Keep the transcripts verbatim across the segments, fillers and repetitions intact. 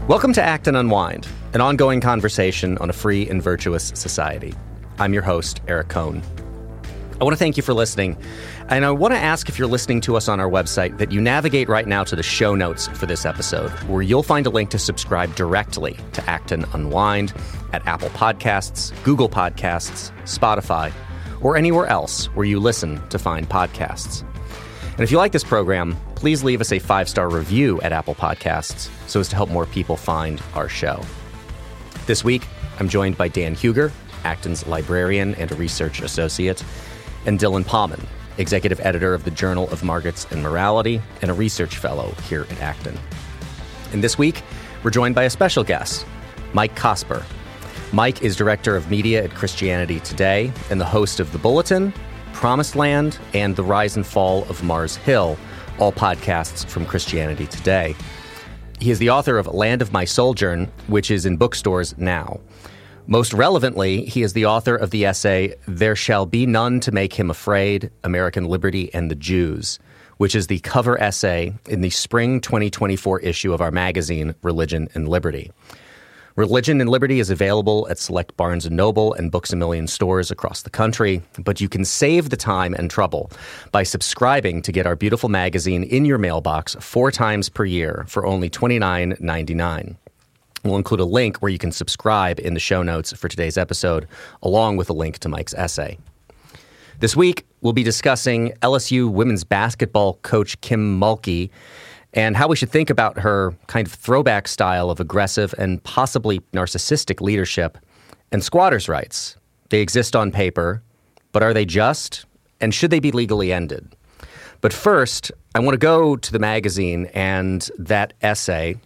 Welcome to Act and Unwind, an ongoing conversation on a free and virtuous society. I'm your host, Eric Cohn. I want to thank you for listening, and I want to ask if you're listening to us on our website that you navigate right now to the show notes for this episode, where you'll find a link to subscribe directly to Act and Unwind at Apple Podcasts, Google Podcasts, Spotify, or anywhere else where you listen to find podcasts. And if you like this program, please leave us a five-star review at Apple Podcasts so as to help more people find our show. This week, I'm joined by Dan Huger, Acton's librarian and a research associate, and Dylan Pauman, executive editor of the Journal of Markets and Morality and a research fellow here at Acton. And this week, we're joined by a special guest, Mike Cosper. Mike is director of media at Christianity Today and the host of The Bulletin, Promised Land, and The Rise and Fall of Mars Hill, all podcasts from Christianity Today. He is the author of Land of My Sojourn, which is in bookstores now. Most relevantly, he is the author of the essay, There Shall Be None to Make Him Afraid, American Liberty and the Jews, which is the cover essay in the spring twenty twenty-four issue of our magazine, Religion and Liberty. Religion and Liberty is available at select Barnes and Noble and Books A Million stores across the country, but you can save the time and trouble by subscribing to get our beautiful magazine in your mailbox four times per year for only twenty-nine ninety-nine. We'll include a link where you can subscribe in the show notes for today's episode, along with a link to Mike's essay. This week, we'll be discussing L S U women's basketball coach Kim Mulkey and how we should think about her kind of throwback style of aggressive and possibly narcissistic leadership, and squatters' rights. They exist on paper, but are they just? And should they be legally ended? But first, I want to go to the magazine and that essay.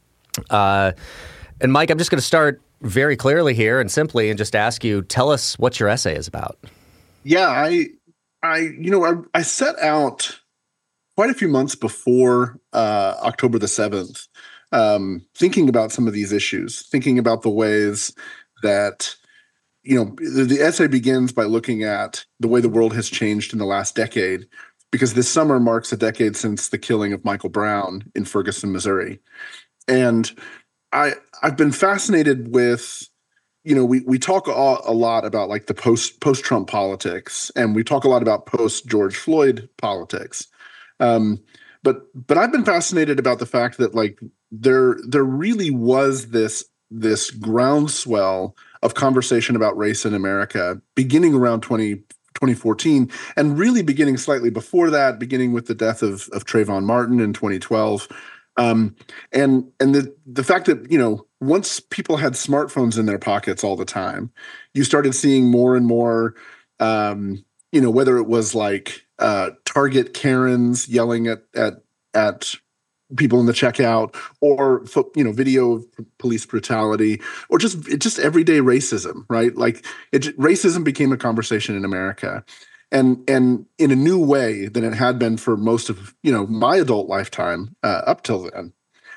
Uh, and Mike, I'm just going to start very clearly here and simply and just ask you, tell us what your essay is about. Yeah, I, I, you know, I, I set out quite a few months before uh, October the seventh, um, thinking about some of these issues, thinking about the ways that, you know, the, the essay begins by looking at the way the world has changed in the last decade, because this summer marks a decade since the killing of Michael Brown in Ferguson, Missouri. And I, I've been fascinated with, you know, we we talk a, a lot about like the post post Trump politics, and we talk a lot about post George Floyd politics. Um, but but I've been fascinated about the fact that like there there really was this this groundswell of conversation about race in America beginning around twenty fourteen, and really beginning slightly before that, beginning with the death of of Trayvon Martin in twenty twelve. Um, and and the the fact that, you know, once people had smartphones in their pockets all the time, you started seeing more and more, um, you know, whether it was like uh, Target Karens yelling at at at people in the checkout, or you know, video of police brutality, or just just everyday racism, right? Like it, racism became a conversation in America. And and in a new way than it had been for most of, you know, my adult lifetime uh, up till then.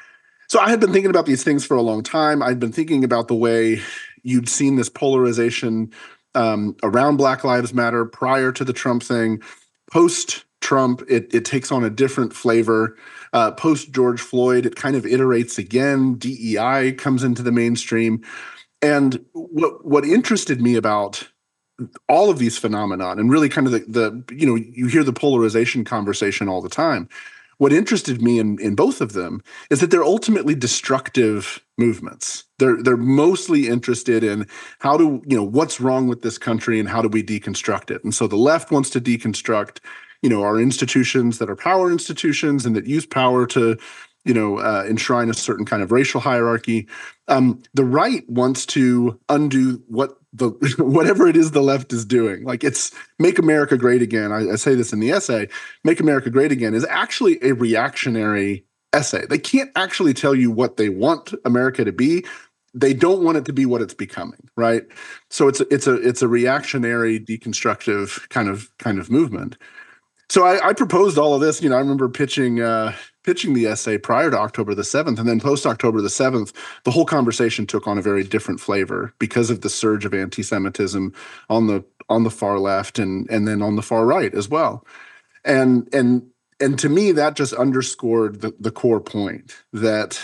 So I had been thinking about these things for a long time. I'd been thinking about the way you'd seen this polarization um, around Black Lives Matter prior to the Trump thing. Post-Trump, it, it takes on a different flavor. Uh, Post-George Floyd, it kind of iterates again. D E I comes into the mainstream. And what what interested me about all of these phenomenon, and really kind of the, the, you know, you hear the polarization conversation all the time. What interested me in, in both of them is that they're ultimately destructive movements. They're they're mostly interested in how do, you know, what's wrong with this country and how do we deconstruct it. And so the left wants to deconstruct, you know, our institutions that are power institutions and that use power to, you know, uh, enshrine a certain kind of racial hierarchy. Um, the right wants to undo what the whatever it is the left is doing. Like, it's Make America Great Again. I, I say this in the essay. Make America Great Again is actually a reactionary essay. They can't actually tell you what they want America to be. They don't want it to be what it's becoming, right? So it's a, it's a it's a reactionary, deconstructive kind of kind of movement. So I, I proposed all of this. You know, I remember pitching uh, pitching the essay prior to October the seventh, and then post October the seventh, the whole conversation took on a very different flavor because of the surge of anti-Semitism on the on the far left and and then on the far right as well. And and and to me, that just underscored the, the core point that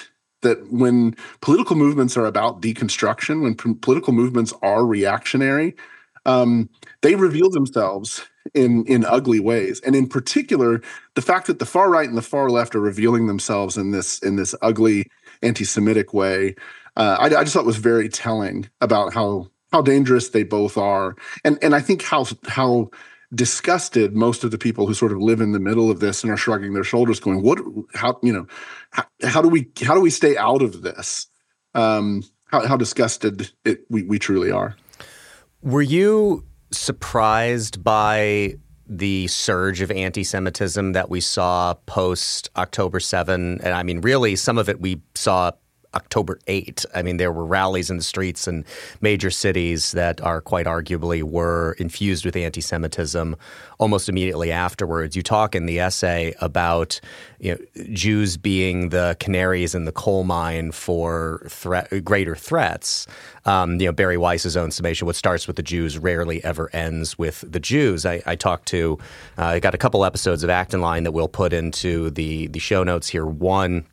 that when political movements are about deconstruction, when p- political movements are reactionary, um, they reveal themselves in in ugly ways. And in particular, the fact that the far right and the far left are revealing themselves in this in this ugly anti-Semitic way, uh, I, I just thought was very telling about how how dangerous they both are, and and I think how how disgusted most of the people who sort of live in the middle of this and are shrugging their shoulders, going, "What? How you know? How, how do we how do we stay out of this?" Um, how, how disgusted it, we we truly are. Were you surprised by the surge of anti-Semitism that we saw post October seventh? And I mean, really, some of it we saw October eighth. I mean, there were rallies in the streets in major cities that are quite arguably were infused with anti-Semitism almost immediately afterwards. You talk in the essay about, you know, Jews being the canaries in the coal mine for threat, greater threats. Um, you know, Barry Weiss's own summation, what starts with the Jews rarely ever ends with the Jews. I, I talked to, uh, I got a couple episodes of Act in Line that we'll put into the, the show notes here. One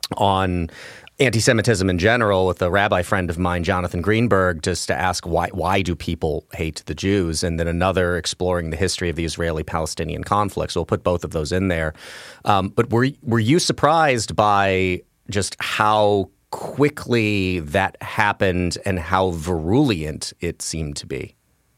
on anti-Semitism in general with a rabbi friend of mine, Jonathan Greenberg, just to ask why why do people hate the Jews? And then another exploring the history of the Israeli-Palestinian conflict. So we'll put both of those in there. Um, but were were you surprised by just how quickly that happened and how virulent it seemed to be?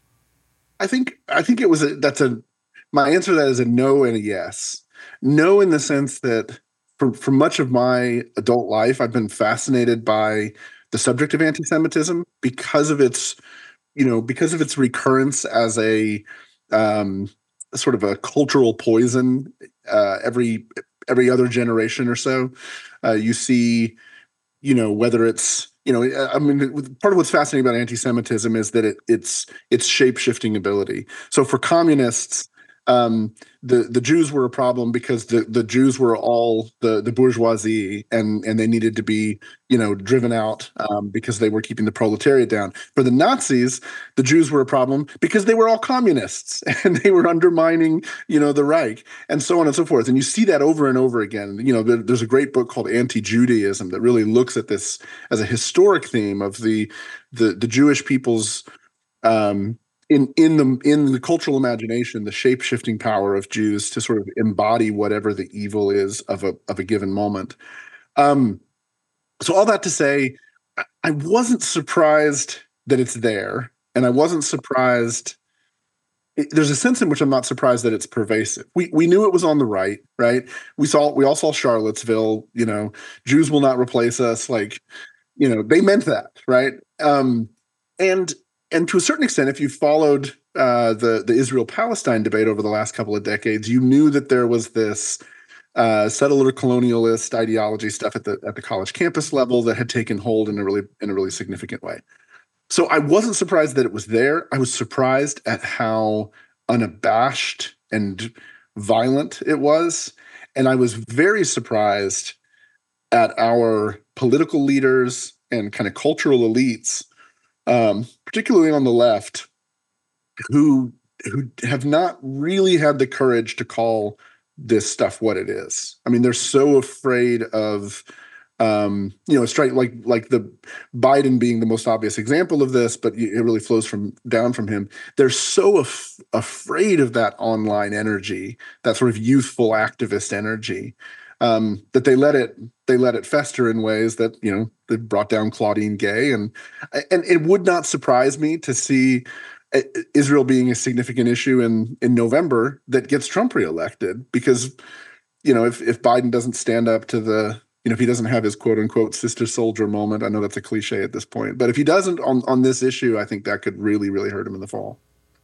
I think I think it was a that's a my answer to that is a no and a yes. No, in the sense that For, for much of my adult life, I've been fascinated by the subject of anti-Semitism because of its, you know, because of its recurrence as a um, sort of a cultural poison. Uh, every every other generation or so, uh, you see, you know, whether it's, you know, I mean, part of what's fascinating about anti-Semitism is that it it's its shape-shifting ability. So for communists, Um, the the Jews were a problem because the, the Jews were all the the bourgeoisie, and and they needed to be, you know, driven out um, because they were keeping the proletariat down. For the Nazis, the Jews were a problem because they were all communists and they were undermining, you know, the Reich, and so on and so forth. And you see that over and over again. You know, there, there's a great book called Anti-Judaism that really looks at this as a historic theme of the the the Jewish people's um, in in the in the cultural imagination, the shape-shifting power of Jews to sort of embody whatever the evil is of a of a given moment. Um, so all that to say, I, I wasn't surprised that it's there, and I wasn't surprised. It, there's a sense in which I'm not surprised that it's pervasive. We we knew it was on the right, right? We saw we all saw Charlottesville. You know, Jews will not replace us. Like, you know, they meant that, right? Um, and And to a certain extent, if you followed uh, the the Israel-Palestine debate over the last couple of decades, you knew that there was this uh, settler colonialist ideology stuff at the at the college campus level that had taken hold in a really in a really significant way. So I wasn't surprised that it was there. I was surprised at how unabashed and violent it was, and I was very surprised at our political leaders and kind of cultural elites, Um, particularly on the left, who who have not really had the courage to call this stuff what it is. I mean, they're so afraid of, um, you know, straight like like the Biden being the most obvious example of this, but it really flows from down from him. They're so af- afraid of that online energy, that sort of youthful activist energy, um, that they let it they let it fester in ways that, you know, they brought down Claudine Gay, and and it would not surprise me to see Israel being a significant issue in in November that gets Trump reelected, because, you know, if if Biden doesn't stand up to the, you know, if he doesn't have his quote unquote sister soldier moment, I know that's a cliche at this point, but if he doesn't on on this issue, I think that could really really hurt him in the fall.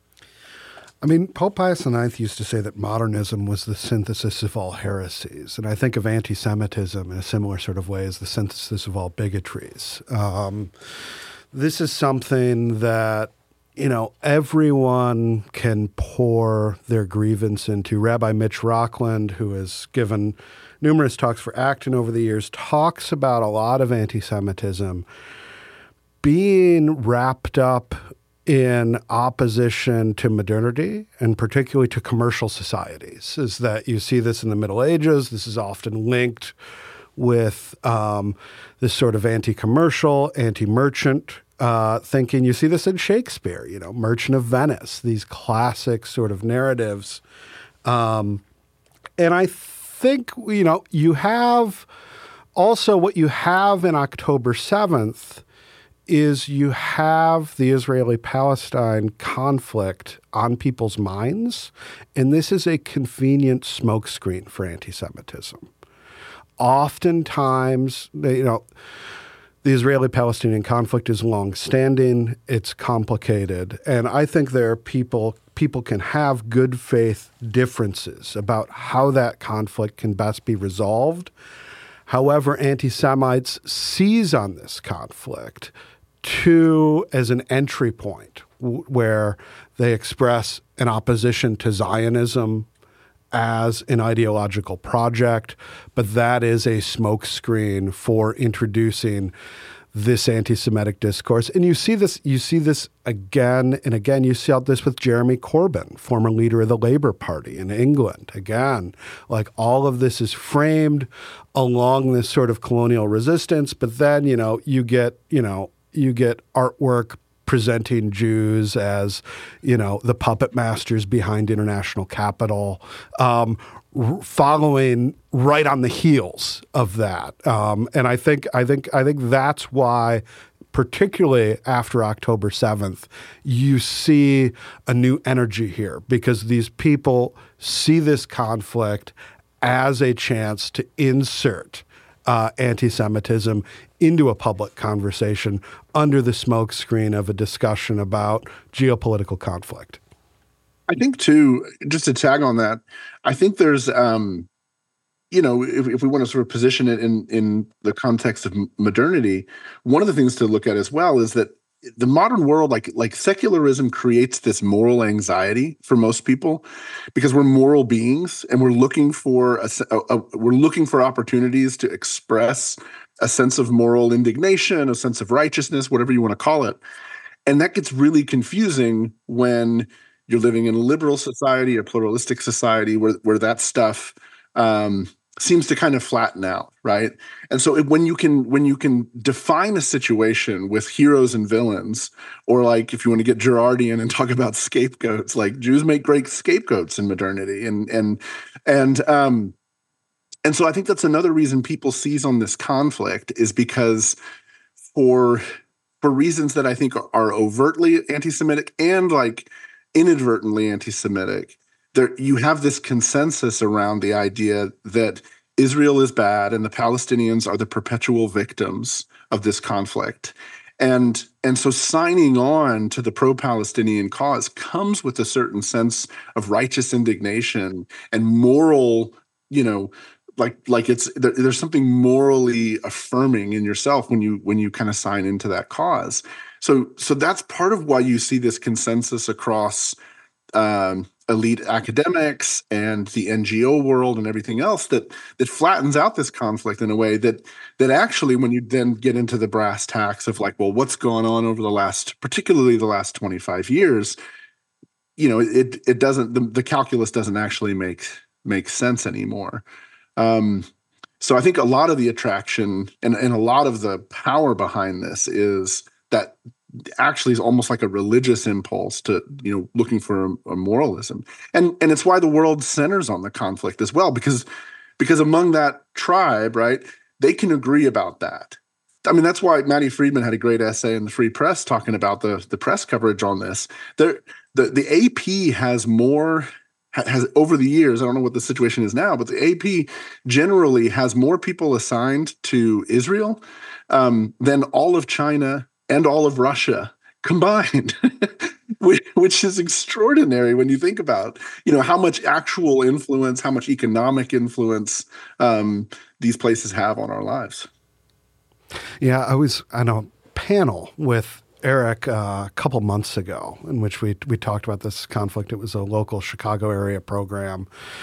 I mean, Pope Pius the Ninth used to say that modernism was the synthesis of all heresies. And I think of anti-Semitism in a similar sort of way as the synthesis of all bigotries. Um, this is something that, you know, everyone can pour their grievance into. Rabbi Mitch Rockland, who has given numerous talks for Acton over the years, talks about a lot of anti-Semitism being wrapped up in opposition to modernity, and particularly to commercial societies. Is that you see this in the Middle Ages. This is often linked with um, this sort of anti-commercial, anti-merchant uh, thinking. You see this in Shakespeare, you know, Merchant of Venice, these classic sort of narratives. Um, and I think, you know, you have also what you have in October seventh is you have the Israeli-Palestine conflict on people's minds, and this is a convenient smokescreen for anti-Semitism. Oftentimes, you know, the Israeli-Palestinian conflict is long-standing, it's complicated, and I think there are people, people can have good faith differences about how that conflict can best be resolved. However, anti-Semites seize on this conflict to as an entry point w- where they express an opposition to Zionism as an ideological project, but that is a smokescreen for introducing this anti-Semitic discourse. And you see this, you see this again and again. You see this with Jeremy Corbyn, former leader of the Labour Party in England. Again, like all of this is framed along this sort of colonial resistance, but then, you know, you get, you know, you get artwork presenting Jews as, you know, the puppet masters behind international capital, um, r- following right on the heels of that. Um, and I think, I think, I think that's why, particularly after October seventh, you see a new energy here because these people see this conflict as a chance to insert Uh, anti-Semitism into a public conversation under the smokescreen of a discussion about geopolitical conflict. I think, too, just to tag on that, I think there's, um, you know, if, if we want to sort of position it in, in the context of modernity, one of the things to look at as well is that the modern world, like like secularism, creates this moral anxiety for most people because we're moral beings and we're looking for a, a, a we're looking for opportunities to express a sense of moral indignation, a sense of righteousness, whatever you want to call it. And that gets really confusing when you're living in a liberal society, a pluralistic society, where where that stuff um, seems to kind of flatten out, right? And so it, when you can when you can define a situation with heroes and villains, or like if you want to get Girardian and talk about scapegoats, like Jews make great scapegoats in modernity, and and and um, and so I think that's another reason people seize on this conflict is because for for reasons that I think are, are overtly anti-Semitic and like inadvertently anti-Semitic, there you have this consensus around the idea that Israel is bad and the Palestinians are the perpetual victims of this conflict. And, and so signing on to the pro-Palestinian cause comes with a certain sense of righteous indignation and moral, you know, like like it's there, there's something morally affirming in yourself when you when you kind of sign into that cause. So so that's part of why you see this consensus across um, elite academics and the N G O world and everything else that that flattens out this conflict in a way that that actually, when you then get into the brass tacks of like, well, what's gone on over the last, particularly the last twenty-five years, you know, it it doesn't the, the calculus doesn't actually make make sense anymore. Um, so I think a lot of the attraction and, and a lot of the power behind this is that actually is almost like a religious impulse to, you know, looking for a, a moralism. And and it's why the world centers on the conflict as well, because because among that tribe, right, they can agree about that. I mean, that's why Matty Friedman had a great essay in the Free Press talking about the, the press coverage on this. There, the, the A P has more... has over the years, I don't know what the situation is now, but the A P generally has more people assigned to Israel um, than all of China and all of Russia combined, which, which is extraordinary when you think about, you know, how much actual influence, how much economic influence um, these places have on our lives. Yeah, I was on a panel with Eric uh, a couple months ago in which we we talked about this conflict. It was a local Chicago area program.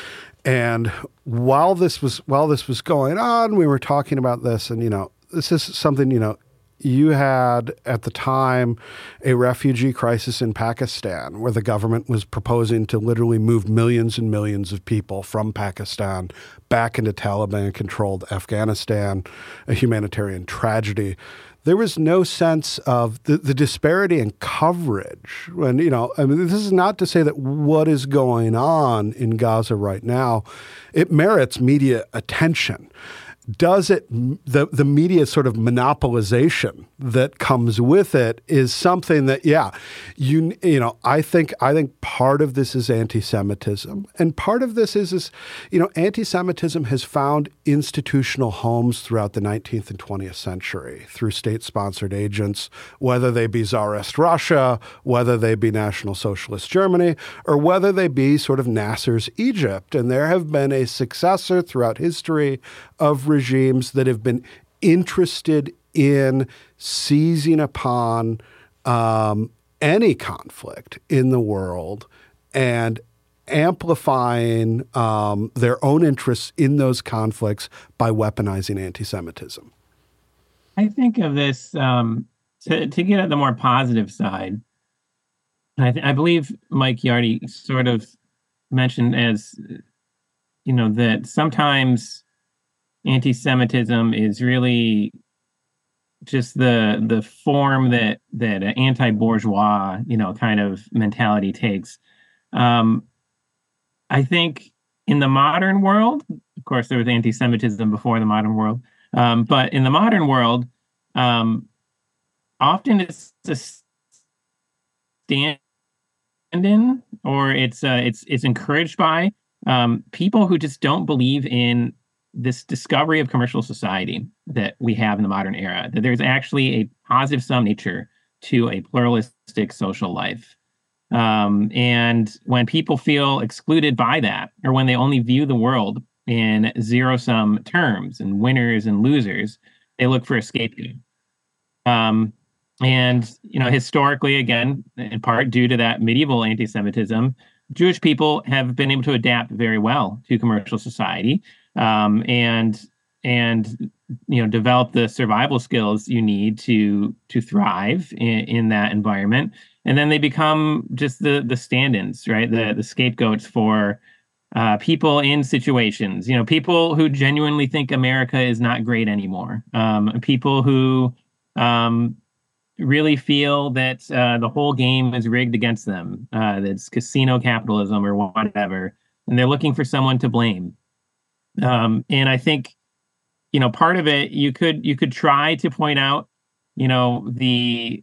And while this was while this was going on, we were talking about this, and, you know, this is something, you know, You had, at the time, a refugee crisis in Pakistan where the government was proposing to literally move millions and millions of people from Pakistan back into Taliban-controlled Afghanistan, a humanitarian tragedy. There was no sense of the, the disparity in coverage. And, you know, I mean, this is not to say that what is going on in Gaza right now, it merits media attention. Does it, the, the media sort of monopolization that comes with it is something that, yeah, you you know, I think I think part of this is anti-Semitism. And part of this is, is, you know, anti-Semitism has found institutional homes throughout the nineteenth and twentieth century through state-sponsored agents, whether they be Tsarist Russia, whether they be National Socialist Germany, or whether they be sort of Nasser's Egypt. And there have been a successor throughout history of regimes that have been interested in seizing upon um, any conflict in the world and amplifying um, their own interests in those conflicts by weaponizing anti-Semitism. I think of this, um, to, to get at the more positive side, I, th- I believe Mike Yardy sort of mentioned as, you know, that sometimes anti-Semitism is really just the the form that that an anti-bourgeois, you know, kind of mentality takes. Um, I think in the modern world, of course, there was anti-Semitism before the modern world, um, but in the modern world, um, often it's a stand-in, or it's uh, it's it's encouraged by um, people who just don't believe in this discovery of commercial society that we have in the modern era, that there's actually a positive sum nature to a pluralistic social life. Um, and when people feel excluded by that, or when they only view the world in zero-sum terms and winners and losers, they look for a scapegoat. Um, and, you know, historically, again, in part due to that medieval anti-Semitism, Jewish people have been able to adapt very well to commercial society. Um, and and you know develop the survival skills you need to to thrive in, in that environment, and then they become just the the stand-ins, right? The the scapegoats for uh, people in situations. You know, people who genuinely think America is not great anymore. Um, people who um, really feel that uh, the whole game is rigged against them. Uh, that's casino capitalism or whatever, and they're looking for someone to blame. Um, and I think, you know, part of it, you could you could try to point out, you know, the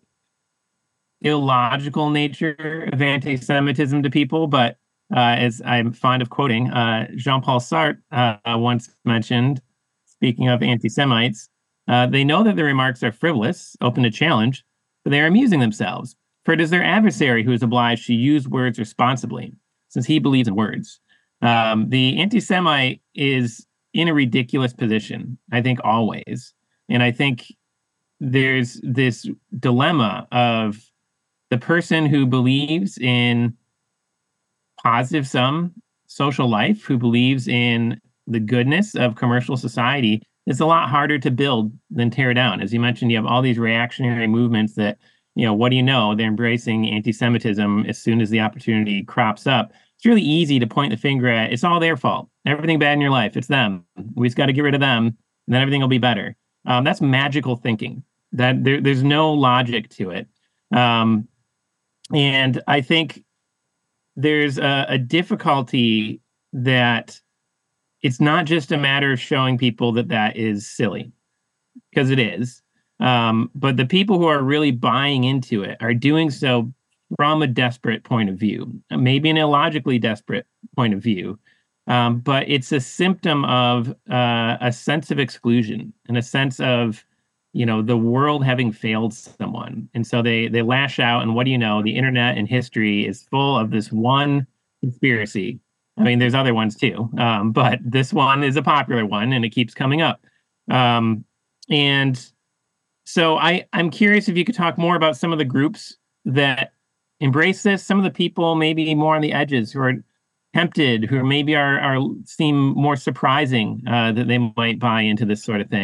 illogical nature of anti-Semitism to people. But uh, as I'm fond of quoting, uh, Jean-Paul Sartre uh, once mentioned, speaking of anti-Semites, uh, they know that their remarks are frivolous, open to challenge, but they are amusing themselves. For it is their adversary who is obliged to use words responsibly, since he believes in words. Um, the anti-Semite is in a ridiculous position, I think, always. And I think there's this dilemma of the person who believes in positive sum social life, who believes in the goodness of commercial society. It's a lot harder to build than tear down. As you mentioned, you have all these reactionary movements that, you know, what do you know? They're embracing anti-Semitism as soon as the opportunity crops up. It's really easy to point the finger at, it's all their fault. Everything bad in your life, it's them. We just got to get rid of them, and then everything will be better. Um, that's magical thinking. That there, there's no logic to it. Um, and I think there's a, a difficulty that it's not just a matter of showing people that that is silly, because it is. Um, but the people who are really buying into it are doing so from a desperate point of view, maybe an illogically desperate point of view. Um, but it's a symptom of uh, a sense of exclusion and a sense of, you know, the world having failed someone. And so they they lash out. And what do you know? The internet and history is full of this one conspiracy. I mean, there's other ones too, um, but this one is a popular one, and it keeps coming up. Um, and so I, I'm curious if you could talk more about some of the groups that embrace this, some of the people maybe more on the edges who are tempted, who maybe are, are seem more surprising uh, that they might buy into this sort of thing.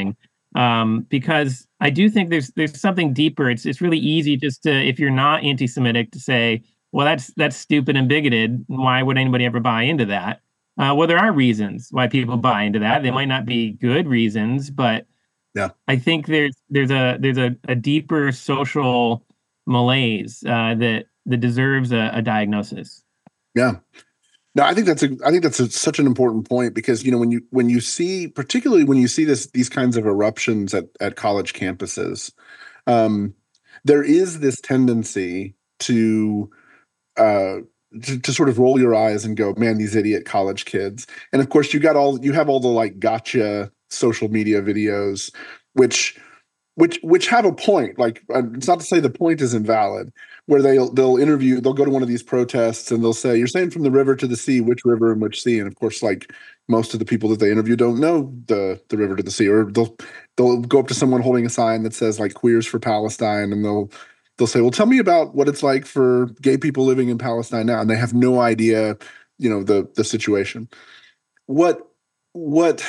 um, because I do think there's there's something deeper. It's it's really easy just to, if you're not anti-Semitic, to say, well, that's that's stupid and bigoted. Why would anybody ever buy into that? Uh, well, there are reasons why people buy into that. They might not be good reasons, but yeah, I think there's there's a there's a, a deeper social malaise uh, that that deserves a, a diagnosis. Yeah. No, I think that's a I think that's a, such an important point, because you know when you when you see, particularly when you see this these kinds of eruptions at at college campuses, um, there is this tendency to uh, to, to sort of roll your eyes and go, man, these idiot college kids. And of course, you got all you have all the like gotcha social media videos, which which which have a point. Like, uh, it's not to say the point is invalid, where they'll they'll interview, they'll go to one of these protests and they'll say, you're saying from the river to the sea, which river and which sea? And of course, like most of the people that they interview don't know the the river to the sea, or they'll they'll go up to someone holding a sign that says like Queers for Palestine, and they'll they'll say, well, tell me about what it's like for gay people living in Palestine now. And they have no idea, you know, the the situation. What what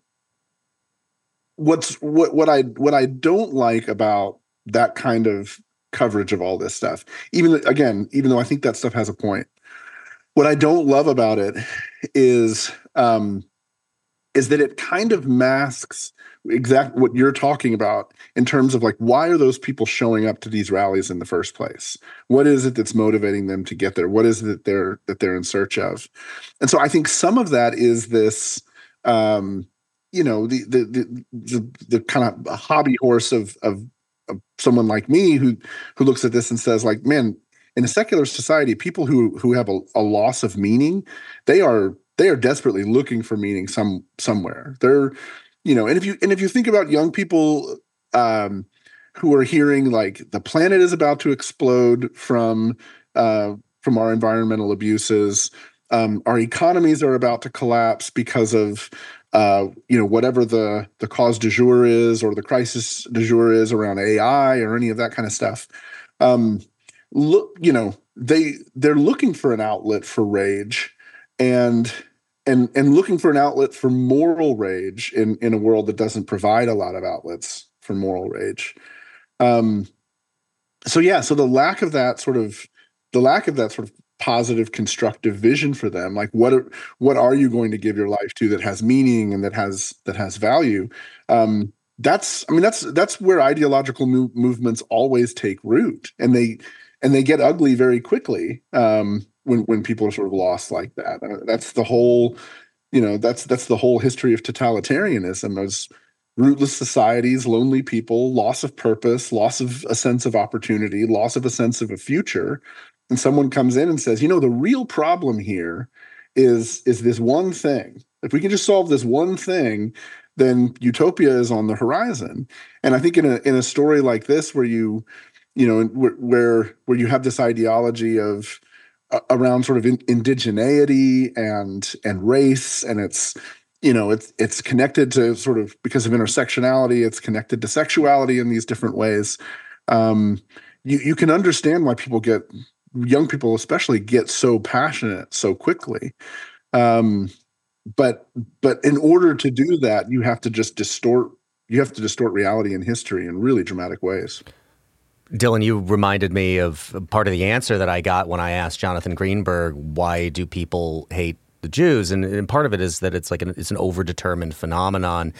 what's what what I what I don't like about that kind of coverage of all this stuff, even again, even though I think that stuff has a point, what I don't love about it is um, is that it kind of masks exactly what you're talking about in terms of like, why are those people showing up to these rallies in the first place? What is it that's motivating them to get there? What is it that they're that they're in search of? And so I think some of that is this, um, you know, the the the the, the kind of hobby horse of of of someone like me who who looks at this and says, like, man, in a secular society, people who who have a, a loss of meaning, they are they are desperately looking for meaning some somewhere. They're, you know, and if you and if you think about young people um, who are hearing like the planet is about to explode from uh, from our environmental abuses, um, our economies are about to collapse because of Uh, you know, whatever the the cause du jour is, or the crisis du jour is around A I or any of that kind of stuff. Um, look, you know, they they're looking for an outlet for rage, and and and looking for an outlet for moral rage in in a world that doesn't provide a lot of outlets for moral rage. Um, so yeah, so the lack of that sort of the lack of that sort of positive, constructive vision for them, like what are, what are you going to give your life to that has meaning and that has that has value? Um, that's I mean that's that's where ideological mo- movements always take root, and they and they get ugly very quickly um, when when people are sort of lost like that. Uh, that's the whole, you know, that's that's the whole history of totalitarianism. Those rootless societies, lonely people, loss of purpose, loss of a sense of opportunity, loss of a sense of a future. And someone comes in and says, you know, the real problem here is, is this one thing. If we can just solve this one thing, then utopia is on the horizon. And I think in a in a story like this, where you, you know, where where you have this ideology of uh, around sort of in, indigeneity and and race, and it's, you know, it's it's connected to sort of, because of intersectionality, it's connected to sexuality in these different ways. Um, you you can understand why people get young people especially get so passionate so quickly. Um, but but in order to do that, you have to just distort you have to distort reality and history in really dramatic ways. Dylan, you reminded me of part of the answer that I got when I asked Jonathan Greenberg, why do people hate the Jews? And, and part of it is that it's like an, it's an overdetermined phenomenon.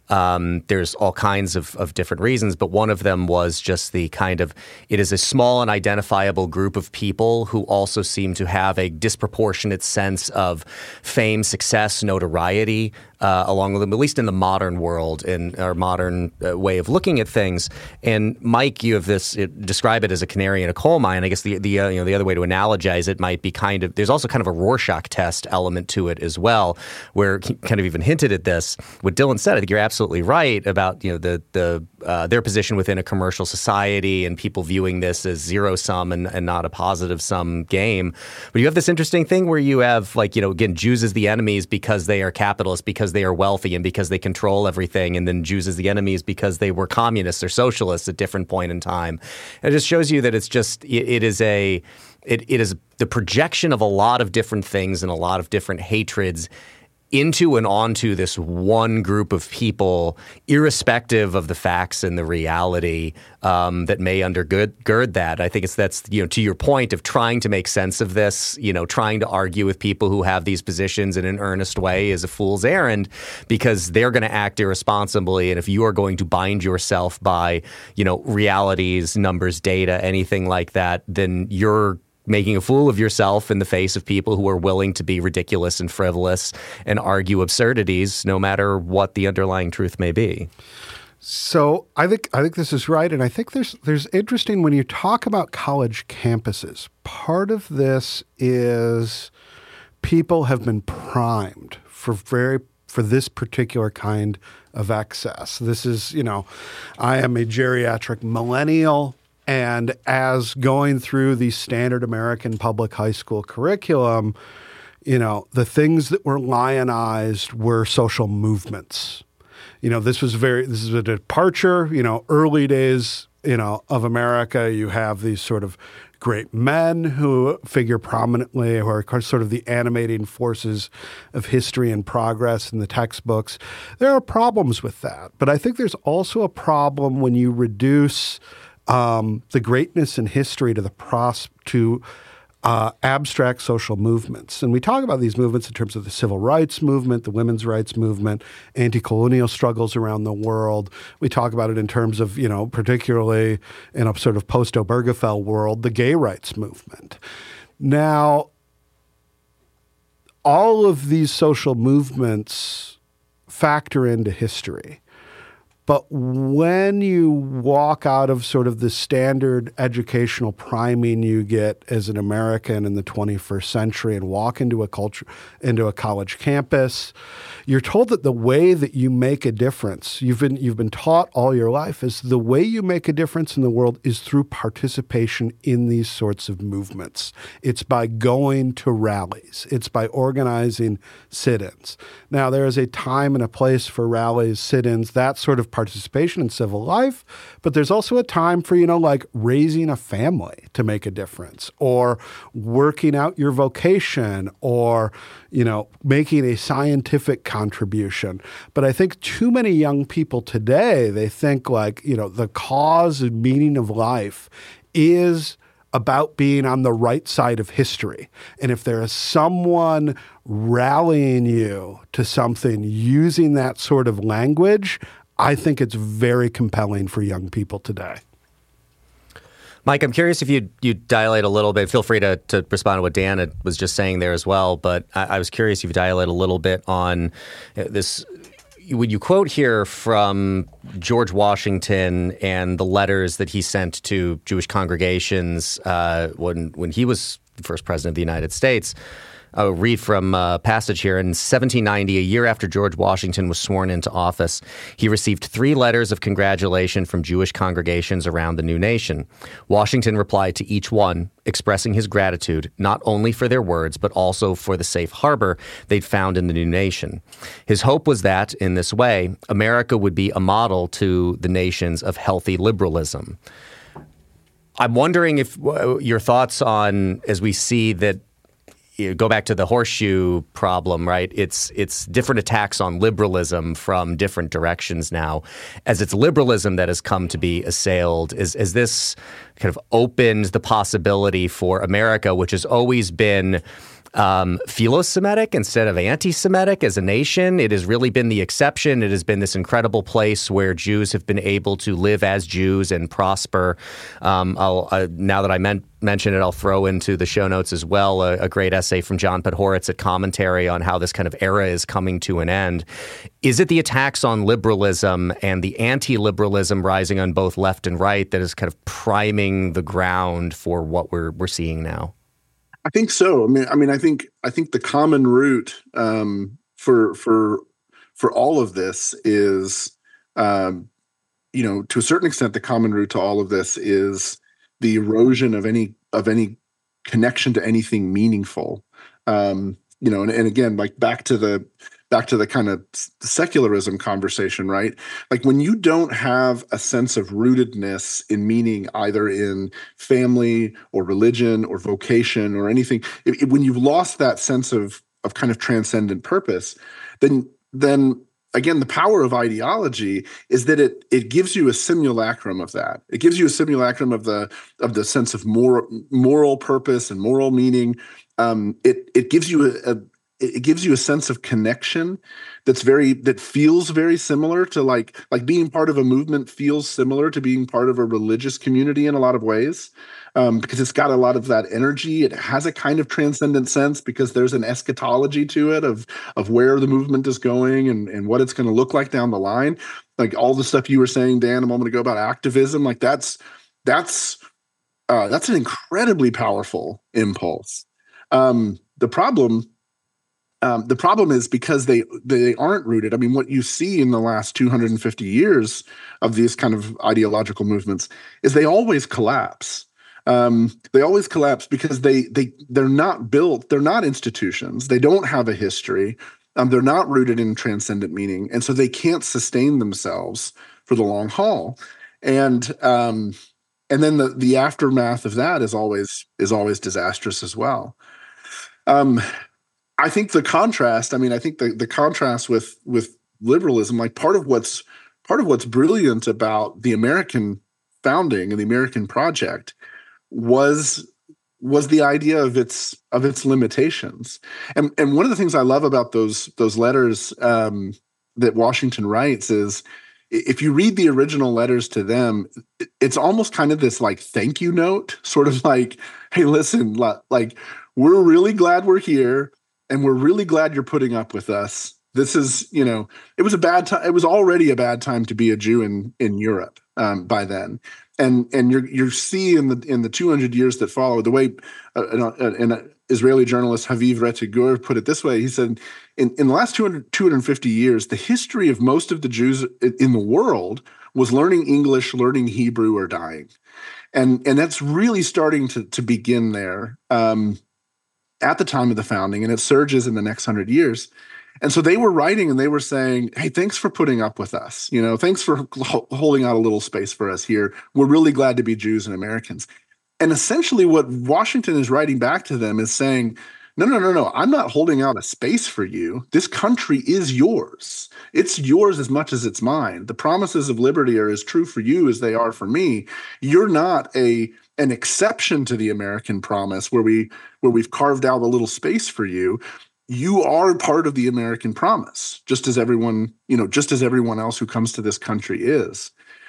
Um, there's all kinds of, of different reasons, but one of them was just the kind of, it is a small and identifiable group of people who also seem to have a disproportionate sense of fame, success, notoriety, uh, along with them, at least in the modern world, in our modern uh, way of looking at things. And Mike, you have this, it, describe it as a canary in a coal mine. I guess the, the, uh, you know, the other way to analogize it might be kind of, there's also kind of a Rorschach test element to it as well, where he kind of even hinted at this. What Dylan said, I think you're absolutely right about, you know, the, the, uh, their position within a commercial society and people viewing this as zero sum and, and not a positive sum game. But you have this interesting thing where you have, like, you know, again, Jews as the enemies because they are capitalists, because they are wealthy and because they control everything, and then Jews as the enemies because they were communists or socialists at different point in time. And it just shows you that it's just, it, it is a, it, it is the projection of a lot of different things and a lot of different hatreds into and onto this one group of people, irrespective of the facts and the reality um, that may undergird gird that. I think it's that's, you know, to your point of trying to make sense of this, you know, trying to argue with people who have these positions in an earnest way is a fool's errand, because they're going to act irresponsibly. And if you are going to bind yourself by, you know, realities, numbers, data, anything like that, then you're making a fool of yourself in the face of people who are willing to be ridiculous and frivolous and argue absurdities, no matter what the underlying truth may be. So I think I think this is right, and I think there's there's interesting when you talk about college campuses. Part of this is people have been primed for very for this particular kind of excess. This is, you know, I am a geriatric millennial. And as going through the standard American public high school curriculum, you know, the things that were lionized were social movements. You know, this was very, this is a departure, you know, early days, you know, of America. You have these sort of great men who figure prominently, who are sort of the animating forces of history and progress in the textbooks. There are problems with that. But I think there's also a problem when you reduce Um, the greatness in history to the pros to uh, abstract social movements. And we talk about these movements in terms of the civil rights movement, the women's rights movement, anti-colonial struggles around the world. We talk about it in terms of, you know, particularly in a sort of post-Obergefell world, the gay rights movement. Now, all of these social movements factor into history. But when you walk out of sort of the standard educational priming you get as an American in the twenty-first century and walk into a culture, into a college campus, you're told that the way that you make a difference, you've been you've been taught all your life, is the way you make a difference in the world is through participation in these sorts of movements. It's by going to rallies. It's by organizing sit-ins. Now, there is a time and a place for rallies, sit-ins, that sort of participation in civil life, but there's also a time for, you know, like raising a family to make a difference, or working out your vocation, or, you know, making a scientific contribution. But I think too many young people today, they think like, you know, the cause and meaning of life is about being on the right side of history. And if there is someone rallying you to something using that sort of language, I think it's very compelling for young people today. Mike, I'm curious if you you dilate a little bit. Feel free to, to respond to what Dan had, was just saying there as well. But I, I was curious if you dilate a little bit on this. Would you quote here from George Washington and the letters that he sent to Jewish congregations uh, when when he was the first president of the United States? I'll read from a passage here. In seventeen ninety, a year after George Washington was sworn into office, he received three letters of congratulation from Jewish congregations around the new nation. Washington replied to each one, expressing his gratitude not only for their words, but also for the safe harbor they'd found in the new nation. His hope was that, in this way, America would be a model to the nations of healthy liberalism. I'm wondering if uh, your thoughts on, as we see that, you go back to the horseshoe problem, right? It's it's different attacks on liberalism from different directions now. As it's liberalism that has come to be assailed, is, is this kind of opened the possibility for America, which has always been um, philo-Semitic instead of anti-Semitic as a nation. It has really been the exception. It has been this incredible place where Jews have been able to live as Jews and prosper. Um, I'll, uh, now that I meant mention it, I'll throw into the show notes as well a, a great essay from John Podhoretz at Commentary on how this kind of era is coming to an end. Is it the attacks on liberalism and the anti-liberalism rising on both left and right that is kind of priming the ground for what we're we're seeing now? I think so. I mean, I mean, I think I think the common root um, for for for all of this is, um, you know, to a certain extent, the common root to all of this is the erosion of any of any connection to anything meaningful. Um, you know, and, and again, like back to the back to the kind of secularism conversation, right? Like when you don't have a sense of rootedness in meaning, either in family or religion or vocation or anything, it, it, when you've lost that sense of of kind of transcendent purpose, then then again, the power of ideology is that it it gives you a simulacrum of that. It gives you a simulacrum of the of the sense of moral moral purpose and moral meaning. Um, it it gives you a, a it gives you a sense of connection that's very that feels very similar to like like being part of a movement feels similar to being part of a religious community in a lot of ways, um, because it's got a lot of that energy. It has a kind of transcendent sense because there's an eschatology to it of of where the movement is going and and what it's going to look like down the line. Like all the stuff you were saying, Dan, a moment ago about activism, like that's that's uh, that's an incredibly powerful impulse. Um, the problem. Um, the problem is because they they aren't rooted. I mean, what you see in the last two hundred fifty years of these kind of ideological movements is they always collapse. Um, they always collapse because they they they're not built. They're not institutions. They don't have a history. Um, they're not rooted in transcendent meaning, and so they can't sustain themselves for the long haul. And um, and then the the aftermath of that is always is always disastrous as well. Um, I think the contrast, I mean, I think the, the contrast with with liberalism, like part of what's part of what's brilliant about the American founding and the American project was was the idea of its of its limitations. And and one of the things I love about those those letters um, that Washington writes is if you read the original letters to them, it's almost kind of this like thank you note, sort of like, hey, listen, like we're really glad we're here. And we're really glad you're putting up with us. This is, you know, it was a bad time. It was already a bad time to be a Jew in in Europe um, by then, and and you're you're seeing in the in the two hundred years that follow the way uh, an, an Israeli journalist Haviv Rettigur put it this way. He said, in in the last two hundred, two hundred fifty years, the history of most of the Jews in the world was learning English, learning Hebrew, or dying, and and that's really starting to to begin there. Um, at the time of the founding, and it surges in the next hundred years. And so they were writing and they were saying, hey, thanks for putting up with us. You know, thanks for ho- holding out a little space for us here. We're really glad to be Jews and Americans. And essentially what Washington is writing back to them is saying, no, no, no, no, I'm not holding out a space for you. This country is yours. It's yours as much as it's mine. The promises of liberty are as true for you as they are for me. You're not a an exception to the American promise where we where we've carved out a little space for you. You are part of the American promise, just as everyone, you know, just as everyone else who comes to this country is.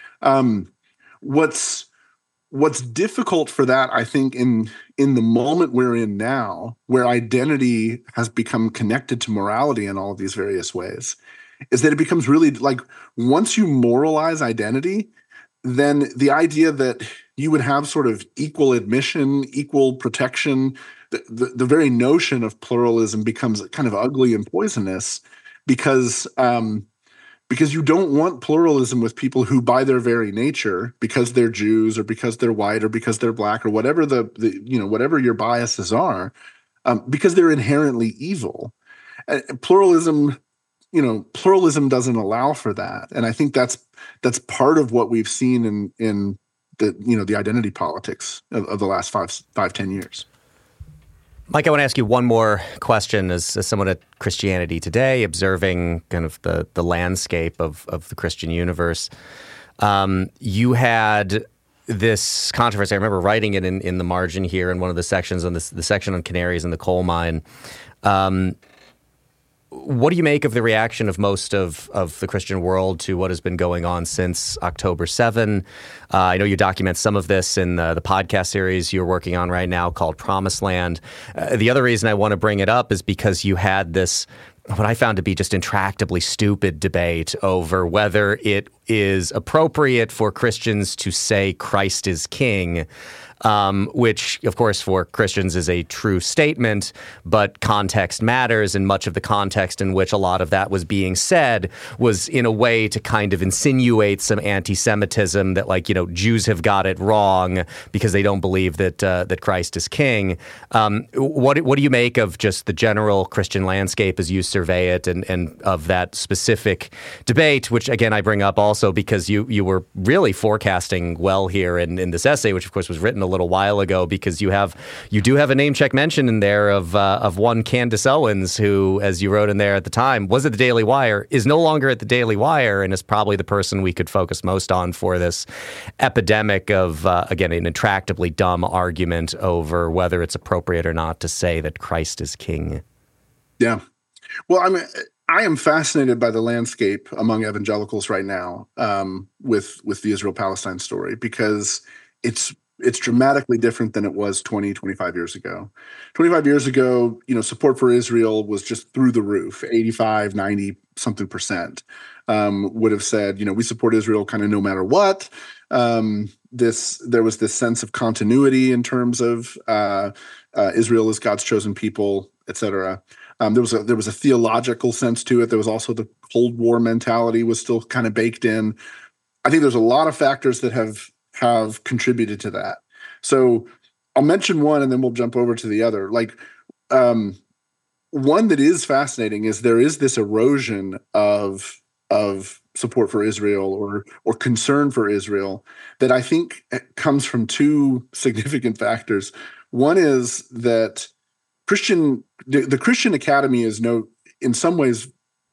Um, what's what's difficult for that, I think, in in the moment we're in now, where identity has become connected to morality in all of these various ways, is that it becomes really like once you moralize identity, then the idea that you would have sort of equal admission, equal protection, the, the, the very notion of pluralism becomes kind of ugly and poisonous because um, because you don't want pluralism with people who, by their very nature, because they're Jews or because they're white or because they're black or whatever the, the you know whatever your biases are, um, because they're inherently evil. Uh, pluralism. You know, pluralism doesn't allow for that, and I think that's that's part of what we've seen in in the you know the identity politics of, of the last five five ten years. Mike, I want to ask you one more question as, as someone at Christianity Today, observing kind of the the landscape of of the Christian universe. Um, you had this controversy. I remember writing it in, in the margin here in one of the sections on this the section on canaries in the coal mine. Um, What do you make of the reaction of most of, of the Christian world to what has been going on since October seventh? Uh, I know you document some of this in the, the podcast series you're working on right now called Promised Land. Uh, the other reason I want to bring it up is because you had this, what I found to be just intractably stupid debate over whether it is appropriate for Christians to say Christ is king. Um, which, of course, for Christians is a true statement, but context matters, and much of the context in which a lot of that was being said was in a way to kind of insinuate some anti-Semitism that, like, you know, Jews have got it wrong because they don't believe that uh, that Christ is king. Um, what what do you make of just the general Christian landscape as you survey it, and, and of that specific debate, which, again, I bring up also because you you were really forecasting well here in, in this essay, which of course was written a little while ago, because you have you do have a name check mention in there of uh, of one Candace Owens, who, as you wrote in there at the time, was at the Daily Wire, is no longer at the Daily Wire, and is probably the person we could focus most on for this epidemic of, uh, again, an intractably dumb argument over whether it's appropriate or not to say that Christ is king. Yeah. Well, I mean, I am fascinated by the landscape among evangelicals right now, um, with with the Israel-Palestine story, because it's it's dramatically different than it was twenty, twenty-five years ago. twenty-five years ago, you know, support for Israel was just through the roof, eighty-five, ninety something percent um, would have said, you know, we support Israel kind of no matter what. Um, this there was this sense of continuity in terms of uh, uh, Israel as God's chosen people, et cetera. Um, there was a there was a theological sense to it. There was also the Cold War mentality was still kind of baked in. I think there's a lot of factors that have have contributed to that. So I'll mention one, and then we'll jump over to the other. Like um, one that is fascinating is there is this erosion of of support for Israel or or concern for Israel that I think comes from two significant factors. One is that Christian, the, the Christian Academy is no, in some ways,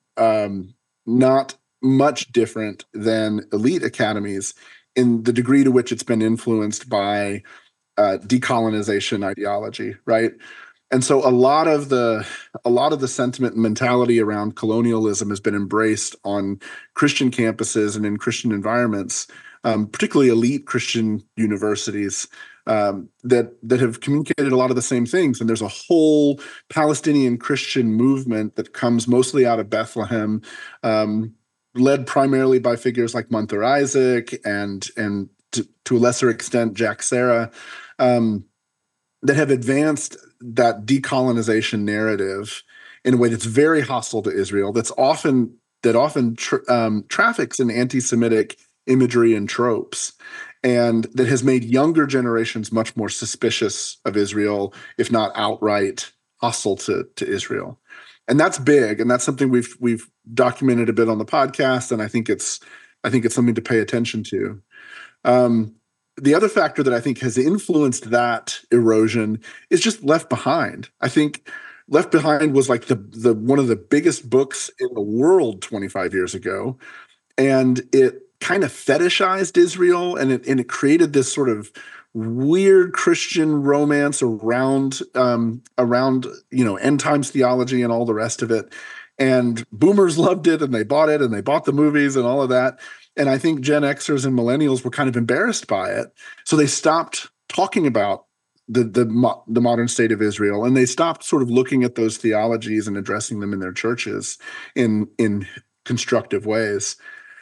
um, not much different than elite academies in the degree to which it's been influenced by uh, decolonization ideology, right? And so a lot of the a lot of the sentiment and mentality around colonialism has been embraced on Christian campuses and in Christian environments, um, particularly elite Christian universities. Um, that that have communicated a lot of the same things. And there's a whole Palestinian Christian movement that comes mostly out of Bethlehem, um, led primarily by figures like Munther Isaac and, and to, to a lesser extent, Jack Serra, um, that have advanced that decolonization narrative in a way that's very hostile to Israel, that's often that often tra- um, traffics in anti-Semitic imagery and tropes, and that has made younger generations much more suspicious of Israel, if not outright hostile to, to Israel. And that's big, and that's something we've we've documented a bit on the podcast, and I think it's I think it's something to pay attention to. Um, the other factor that I think has influenced that erosion is just Left Behind. I think Left Behind was like the the one of the biggest books in the world twenty-five years ago, and it kind of fetishized Israel, and it and it created this sort of weird Christian romance around um, around you know end times theology and all the rest of it. And boomers loved it, and they bought it, and they bought the movies and all of that. And I think Gen Xers and millennials were kind of embarrassed by it, so they stopped talking about the the the modern state of Israel, and they stopped sort of looking at those theologies and addressing them in their churches in in constructive ways.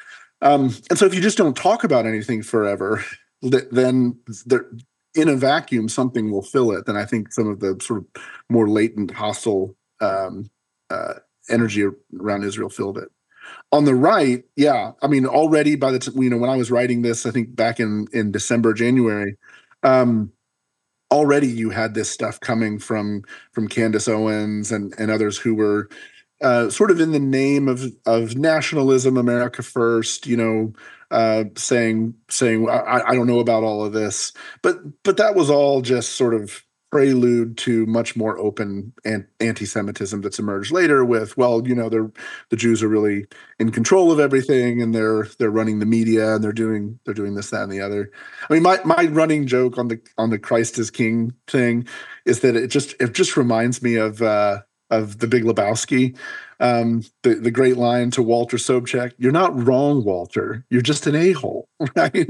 Um, and so if you just don't talk about anything forever, then there, in a vacuum, something will fill it. And I think some of the sort of more latent hostile um, uh, energy around Israel filled it. On the right, yeah, I mean, already by the time, you know, when I was writing this, I think back in, in December, January, um, already you had this stuff coming from from Candace Owens and, and others who were Uh, sort of in the name of of nationalism, America first, you know, uh, saying saying I, I don't know about all of this, but but that was all just sort of prelude to much more open an- anti-Semitism that's emerged later. With well, you know, they're the Jews are really in control of everything, and they're they're running the media, and they're doing they're doing this, that, and the other. I mean, my my running joke on the on the Christ is King thing is that it just it just reminds me of. Uh, of The Big Lebowski, um, the, the great line to Walter Sobchak, "You're not wrong, Walter. You're just an a-hole," right?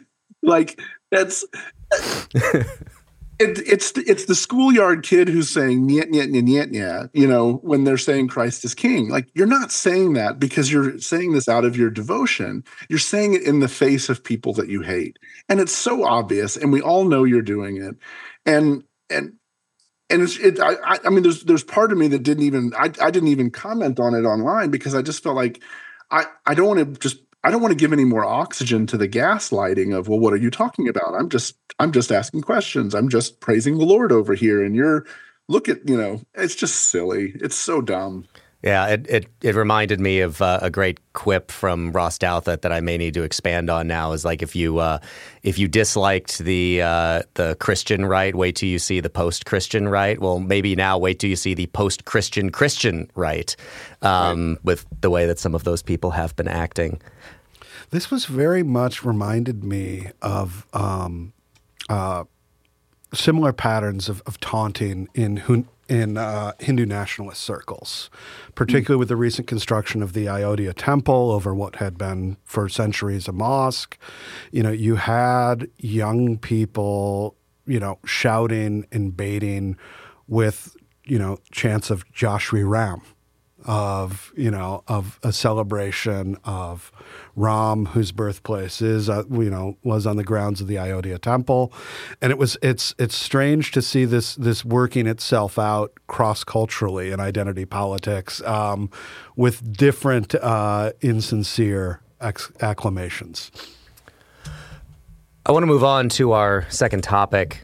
Like, that's... It, it's it's the schoolyard kid who's saying "niet, niet, niet, niet, niet," you know, when they're saying Christ is king. Like, you're not saying that because you're saying this out of your devotion. You're saying it in the face of people that you hate. And it's so obvious, and we all know you're doing it. And and And it's, it, I, I mean, there's, there's part of me that didn't even, I, I didn't even comment on it online because I just felt like I, I don't want to just, I don't want to give any more oxygen to the gaslighting of, well, what are you talking about? I'm just, I'm just asking questions. I'm just praising the Lord over here. And you're, look at, you know, it's just silly. It's so dumb. Yeah, it, it, it reminded me of uh, a great quip from Ross Douthat that I may need to expand on now. Is like if you uh, if you disliked the uh, the Christian right, wait till you see the post-Christian right. Well, maybe now wait till you see the post-Christian Christian right, um, right. with the way that some of those people have been acting. This was very much reminded me of um, uh, similar patterns of, of taunting in Hun- in uh, Hindu nationalist circles, particularly mm. with the recent construction of the Ayodhya temple over what had been for centuries a mosque. You know, you had young people, you know, shouting and baiting with, you know, chants of Jai Shri Ram, of, you know, of a celebration of Ram, whose birthplace is, uh, you know, was on the grounds of the Ayodhya temple. And it was, it's, it's strange to see this, this working itself out cross-culturally in identity politics, um, with different, uh, insincere ex- acclamations. I want to move on to our second topic.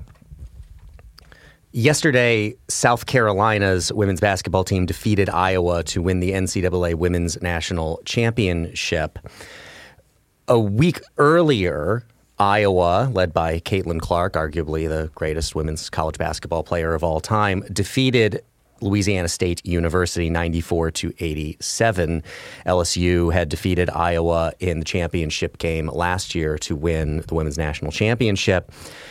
Yesterday, South Carolina's women's basketball team defeated Iowa to win the N C double A Women's National Championship. A week earlier, Iowa, led by Caitlin Clark, arguably the greatest women's college basketball player of all time, defeated Louisiana State University ninety-four to eighty-seven. L S U had defeated Iowa in the championship game last year to win the Women's National Championship.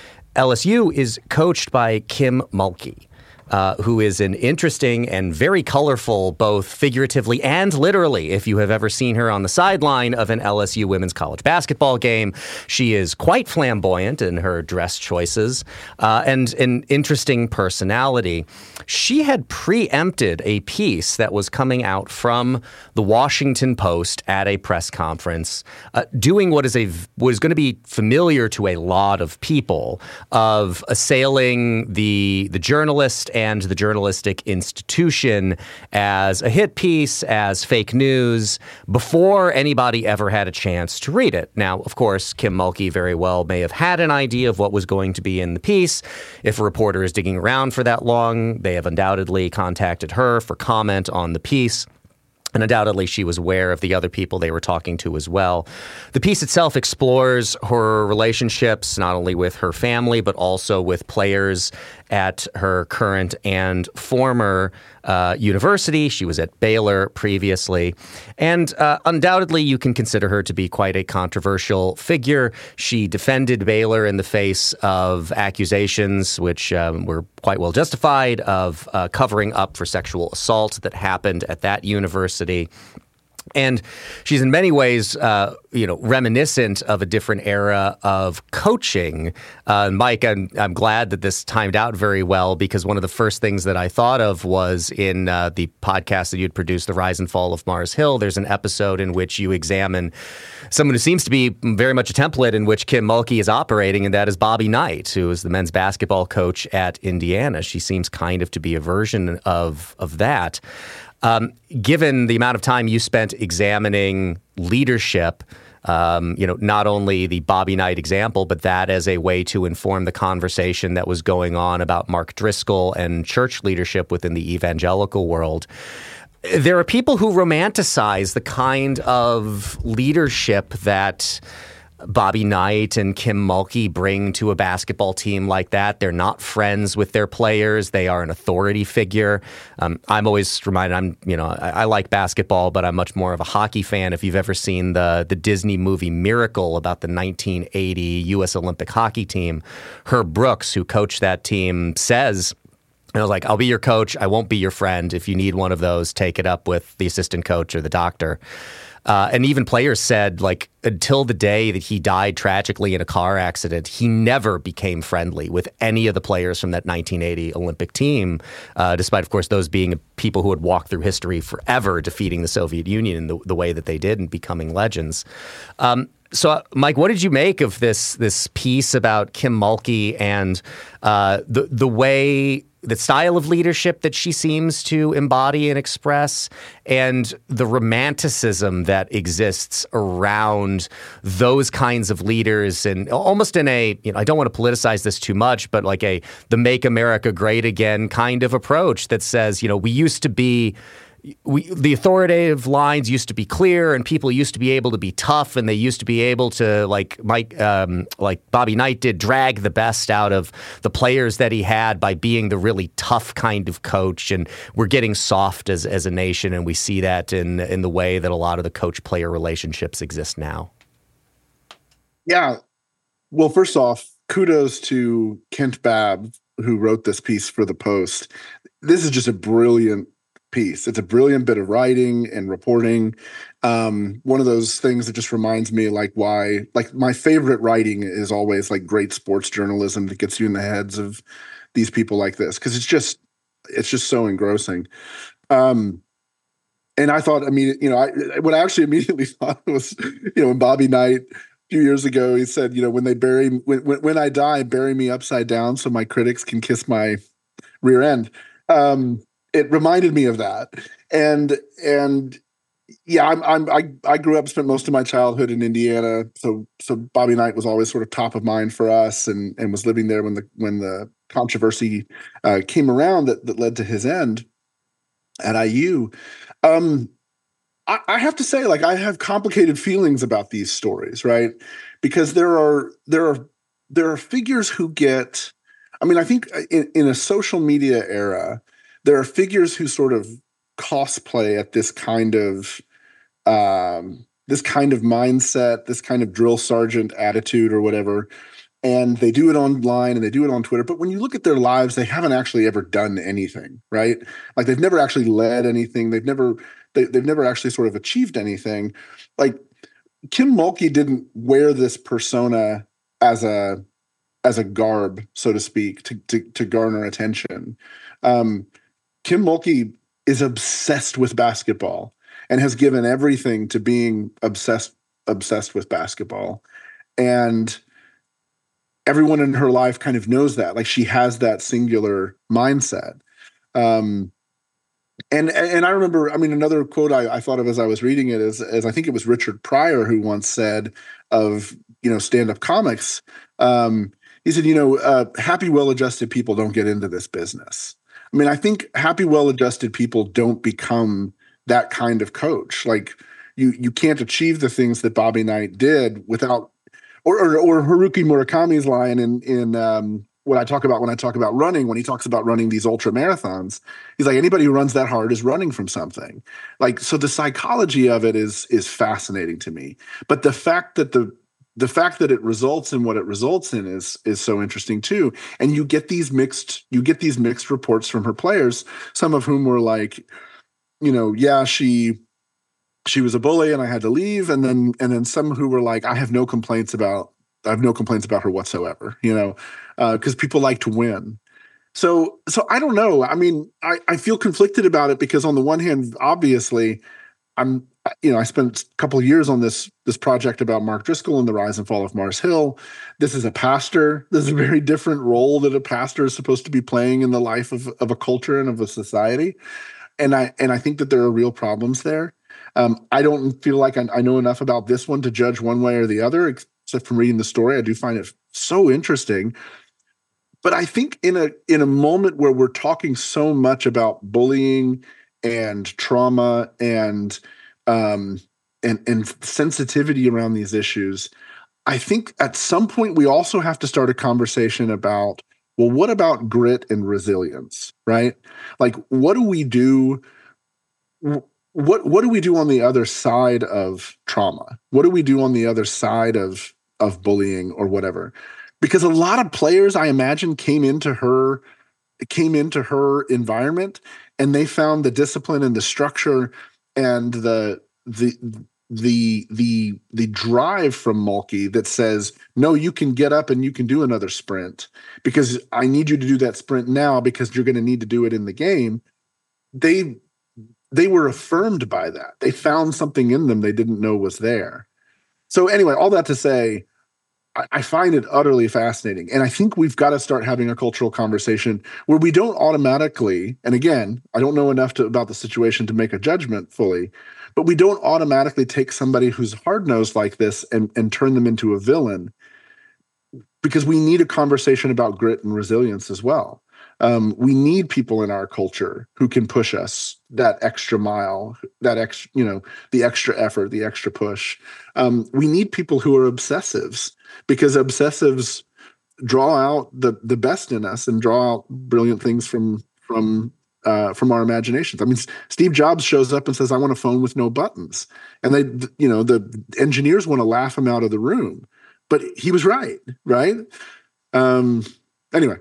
L S U is coached by Kim Mulkey, uh, who is an interesting and very colorful, both figuratively and literally, if you have ever seen her on the sideline of an L S U women's college basketball game. She is quite flamboyant in her dress choices, uh, and an interesting personality. She had preempted a piece that was coming out from the Washington Post at a press conference, uh, doing what is a was going to be familiar to a lot of people, of assailing the the journalist and the journalistic institution as a hit piece, as fake news, before anybody ever had a chance to read it. Now, of course, Kim Mulkey very well may have had an idea of what was going to be in the piece. If a reporter is digging around for that long, they have undoubtedly contacted her for comment on the piece. And undoubtedly, she was aware of the other people they were talking to as well. The piece itself explores her relationships, not only with her family, but also with players at her current and former uh, university. She was at Baylor previously. And uh, undoubtedly, you can consider her to be quite a controversial figure. She defended Baylor in the face of accusations, which um, were quite well justified, of uh, covering up for sexual assault that happened at that university. And she's in many ways, uh, you know, reminiscent of a different era of coaching. Uh, Mike, I'm, I'm glad that this timed out very well, because one of the first things that I thought of was in uh, the podcast that you'd produced, The Rise and Fall of Mars Hill. There's an episode in which you examine someone who seems to be very much a template in which Kim Mulkey is operating, and that is Bobby Knight, who is the men's basketball coach at Indiana. She seems kind of to be a version of, of that. Um, given the amount of time you spent examining leadership, um, you know, not only the Bobby Knight example, but that as a way to inform the conversation that was going on about Mark Driscoll and church leadership within the evangelical world, there are people who romanticize the kind of leadership that Bobby Knight and Kim Mulkey bring to a basketball team like that. They're not friends with their players. They are an authority figure. Um, I'm always reminded, I'm, you know, I, I like basketball, but I'm much more of a hockey fan. If you've ever seen the the Disney movie Miracle about the nineteen eighty U S Olympic hockey team, Herb Brooks, who coached that team, says, and I was like, I'll be your coach. I won't be your friend. If you need one of those, take it up with the assistant coach or the doctor. Uh, and even players said, like, until the day that he died tragically in a car accident, he never became friendly with any of the players from that nineteen eighty Olympic team, uh, despite, of course, those being people who had walked through history forever, defeating the Soviet Union in the, the way that they did and becoming legends. Um, So, uh, Mike, what did you make of this this piece about Kim Mulkey and uh, the the way, the style of leadership that she seems to embody and express, and the romanticism that exists around those kinds of leaders, and almost in a, you know, I don't want to politicize this too much, but like a the Make America Great Again kind of approach that says, you know, we used to be we the authoritative lines used to be clear, and people used to be able to be tough, and they used to be able to, like Mike, um, like Bobby Knight did, drag the best out of the players that he had by being the really tough kind of coach. And we're getting soft as as a nation, and we see that in in the way that a lot of the coach-player relationships exist now. Yeah. Well, first off, kudos to Kent Babb, who wrote this piece for the Post. This is just a brilliant piece. It's a brilliant bit of writing and reporting. Um, one of those things that just reminds me, like, why, like, my favorite writing is always like great sports journalism that gets you in the heads of these people like this, because it's just, it's just so engrossing. Um, and I thought, I mean, you know, I, what I actually immediately thought was, you know, when Bobby Knight a few years ago, he said, you know, when they bury, when, when, when I die, bury me upside down so my critics can kiss my rear end. Um, It reminded me of that, and and yeah, I'm I'm I I grew up, spent most of my childhood in Indiana, so so Bobby Knight was always sort of top of mind for us, and and was living there when the when the controversy uh, came around that that led to his end at I U. Um, I, I have to say, like, I have complicated feelings about these stories, right? Because there are there are there are figures who get, I mean, I think in, in a social media era, there are figures who sort of cosplay at this kind of um, this kind of mindset, this kind of drill sergeant attitude or whatever, and they do it online and they do it on Twitter. But when you look at their lives, they haven't actually ever done anything, right? Like, they've never actually led anything. They've never they, they've never actually sort of achieved anything. Like, Kim Mulkey didn't wear this persona as a as a garb, so to speak, to to, to garner attention. Um, Kim Mulkey is obsessed with basketball and has given everything to being obsessed obsessed with basketball. And everyone in her life kind of knows that. Like, she has that singular mindset. Um, and and I remember, I mean, another quote I, I thought of as I was reading it is, is I think it was Richard Pryor who once said of, you know, stand-up comics, um, he said, you know, uh, happy, well-adjusted people don't get into this business. I mean, I think happy, well-adjusted people don't become that kind of coach. Like, you you can't achieve the things that Bobby Knight did without, or or, or Haruki Murakami's line in in um, what I talk about when I talk about running, when he talks about running these ultra marathons, he's like, anybody who runs that hard is running from something. Like, so the psychology of it is is fascinating to me. But the fact that the The fact that it results in what it results in is is so interesting too. And you get these mixed you get these mixed reports from her players, some of whom were like, you know, yeah, she she was a bully and I had to leave, and then and then some who were like, I have no complaints about I have no complaints about her whatsoever, you know, because uh, people like to win. So so I don't know. I mean, I, I feel conflicted about it because on the one hand, obviously, I'm, you know, I spent a couple of years on this this project about Mark Driscoll and the rise and fall of Mars Hill. This is a pastor. This is a very different role that a pastor is supposed to be playing in the life of, of a culture and of a society. And I and I think that there are real problems there. Um, I don't feel like I, I know enough about this one to judge one way or the other, except from reading the story. I do find it so interesting. But I think in a in a moment where we're talking so much about bullying and trauma and um, and and sensitivity around these issues, I think at some point we also have to start a conversation about, well, what about grit and resilience, right? Like, what do we do? What what do we do on the other side of trauma? What do we do on the other side of of bullying or whatever? Because a lot of players, I imagine, came into her came into her environment and they found the discipline and the structure and the the the the the drive from Mulkey that says, no, you can get up and you can do another sprint because I need you to do that sprint now because you're going to need to do it in the game. They they were affirmed by that. They found something in them they didn't know was there. So anyway, all that to say, I, I find it utterly fascinating. And I think we've got to start having a cultural conversation where we don't automatically, and again, I don't know enough to, about the situation to make a judgment fully, but we don't automatically take somebody who's hard-nosed like this and, and turn them into a villain, because we need a conversation about grit and resilience as well. Um, we need people in our culture who can push us that extra mile, that extra, you know, the extra effort, the extra push. Um, we need people who are obsessives, because obsessives draw out the the best in us and draw out brilliant things from from uh, from our imaginations. I mean, S- Steve Jobs shows up and says, "I want a phone with no buttons," and they, th- you know, the engineers want to laugh him out of the room, but he was right, right? Um, anyway.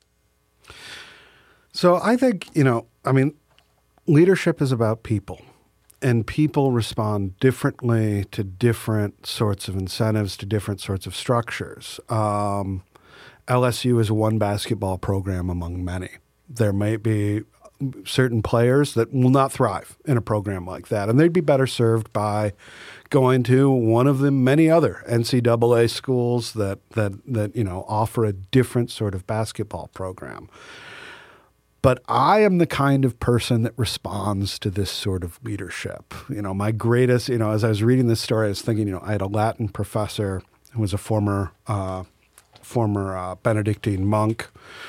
So I think, you know, I mean, leadership is about people, and people respond differently to different sorts of incentives, to different sorts of structures. Um, L S U is one basketball program among many. There may be certain players that will not thrive in a program like that, and they'd be better served by going to one of the many other N C double A schools that that that you know offer a different sort of basketball program. But I am the kind of person that responds to this sort of leadership. You know, my greatest, you know, as I was reading this story, I was thinking, you know, I had a Latin professor who was a former uh, former uh, Benedictine monk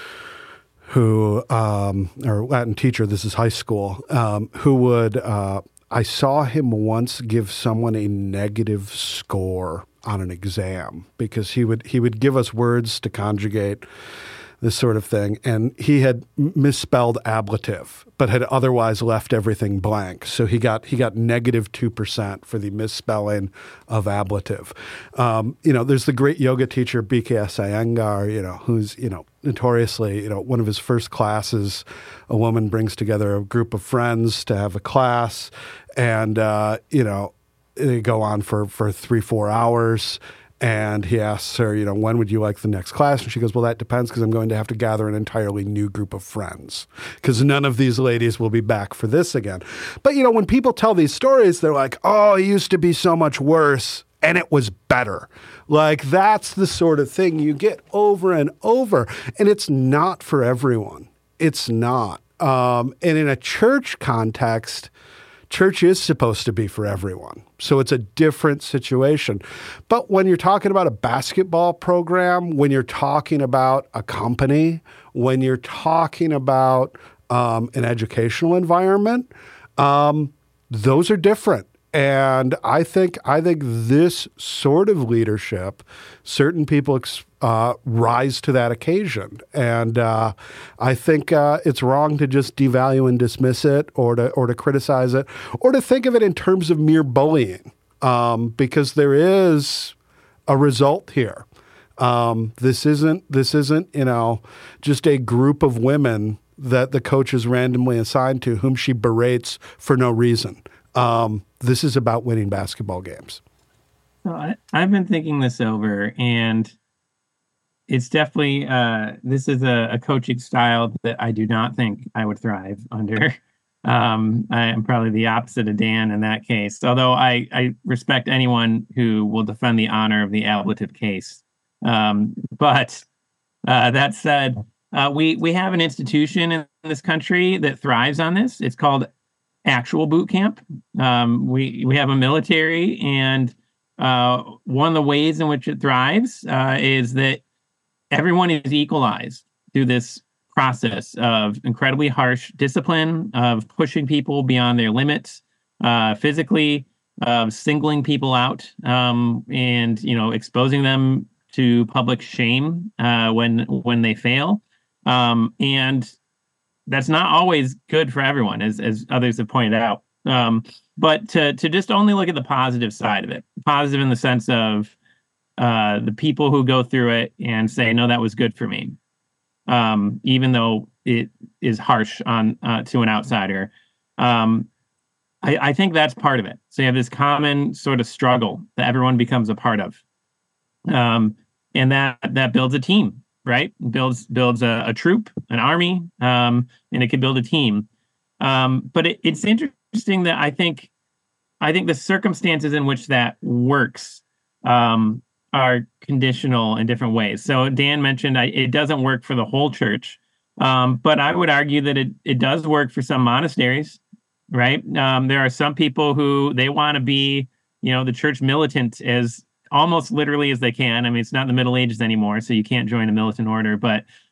who, um, or Latin teacher, this is high school, um, who would, uh, I saw him once give someone a negative score on an exam because he would he would give us words to conjugate this sort of thing. And he had misspelled ablative, but had otherwise left everything blank. So he got he got negative two percent for the misspelling of ablative. Um, you know, there's the great yoga teacher, B K S Iyengar, you know, who's, you know, notoriously, you know, one of his first classes, a woman brings together a group of friends to have a class. And, uh, you know, they go on for, for three, four hours. And he asks her, you know, when would you like the next class? And she goes, well, that depends because I'm going to have to gather an entirely new group of friends because none of these ladies will be back for this again. But, you know, when people tell these stories, they're like, oh, it used to be so much worse and it was better. Like, that's the sort of thing you get over and over. And it's not for everyone. It's not. Um, and in a church context, church is supposed to be for everyone. So it's a different situation. But when you're talking about a basketball program, when you're talking about a company, when you're talking about um, an educational environment, um, those are different. And I think I think this sort of leadership, certain people uh, rise to that occasion, and uh, I think uh, it's wrong to just devalue and dismiss it, or to or to criticize it, or to think of it in terms of mere bullying, um, because there is a result here. Um, this isn't this isn't you know just a group of women that the coach is randomly assigned to, whom she berates for no reason. Um, this is about winning basketball games. So I, I've been thinking this over, and it's definitely, uh, this is a, a coaching style that I do not think I would thrive under. Um, I am probably the opposite of Dan in that case, although I, I respect anyone who will defend the honor of the ablative case. Um, but uh, that said, uh, we, we have an institution in this country that thrives on this. It's called actual boot camp. Um, we we have a military, and uh, one of the ways in which it thrives uh, is that everyone is equalized through this process of incredibly harsh discipline, of pushing people beyond their limits, uh, physically, of singling people out, um, and you know exposing them to public shame uh, when when they fail, um, and that's not always good for everyone, as as others have pointed out. Um, but to to just only look at the positive side of it, positive in the sense of uh, the people who go through it and say, no, that was good for me, um, even though it is harsh on uh, to an outsider. Um, I, I think that's part of it. So you have this common sort of struggle that everyone becomes a part of, um, and that that builds a team. Right, builds builds a, a troop, an army, um, and it can build a team. Um, but it, it's interesting that I think, I think the circumstances in which that works um, are conditional in different ways. So Dan mentioned I, it doesn't work for the whole church, um, but I would argue that it it does work for some monasteries. Right, um, there are some people who they want to be, you know, the church militant as almost literally as they can. I mean, it's not the Middle Ages anymore, so you can't join a militant order, but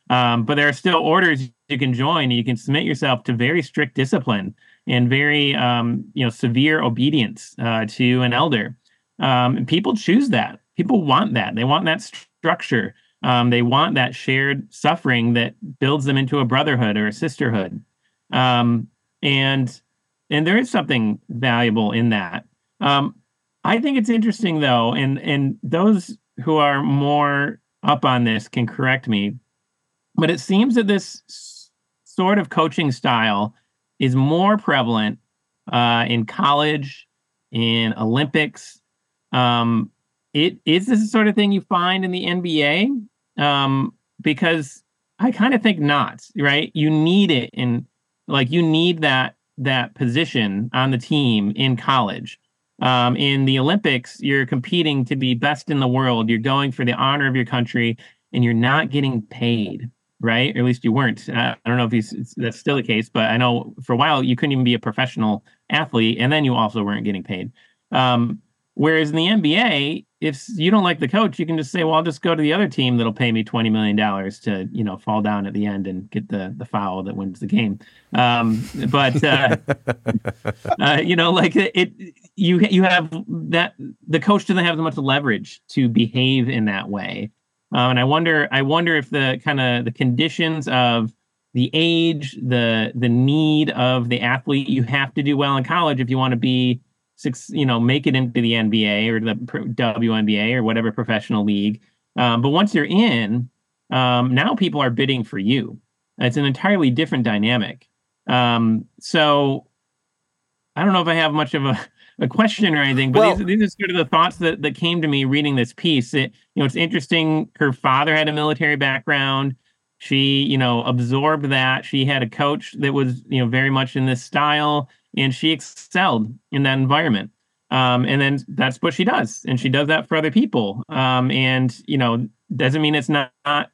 Um, but there are still orders you can join. You can submit yourself to very strict discipline and very, um, you know, severe obedience uh, to an elder. Um, and people choose that. People want that. They want that structure. Um, they want that shared suffering that builds them into a brotherhood or a sisterhood. Um, and and there is something valuable in that. Um, I think it's interesting, though, and and those who are more up on this can correct me, but it seems that this s- sort of coaching style is more prevalent uh, in college, in Olympics. Um, it is this the sort of thing you find in the N B A? Um, because I kind of think not, right? You need it in, like, you need that that position on the team in college. Um, in the Olympics, you're competing to be best in the world. You're going for the honor of your country, and you're not getting paid, right? Or at least you weren't. Uh, I don't know if he's, it's, that's still the case, but I know for a while you couldn't even be a professional athlete, and then you also weren't getting paid. Um, whereas in the N B A, if you don't like the coach, you can just say, well, I'll just go to the other team that'll pay me twenty million dollars to, you know, fall down at the end and get the, the foul that wins the game. Um, but, uh, uh, you know, like it, it, you, you have that, the coach doesn't have as much leverage to behave in that way. Um, and I wonder, I wonder if the kind of the conditions of the age, the, the need of the athlete, you have to do well in college if you want to be, Six, you know, make it into the N B A or the W N B A or whatever professional league. Um, but once you're in, um, now people are bidding for you. It's an entirely different dynamic. Um, so I don't know if I have much of a, a question or anything, but well, these, these are sort of the thoughts that, that came to me reading this piece. It, you know, it's interesting. Her father had a military background. She, you know, absorbed that. She had a coach that was, you know, very much in this style. And she excelled in that environment. Um, and then that's what she does. And she does that for other people. Um, and, you know, doesn't mean it's not, not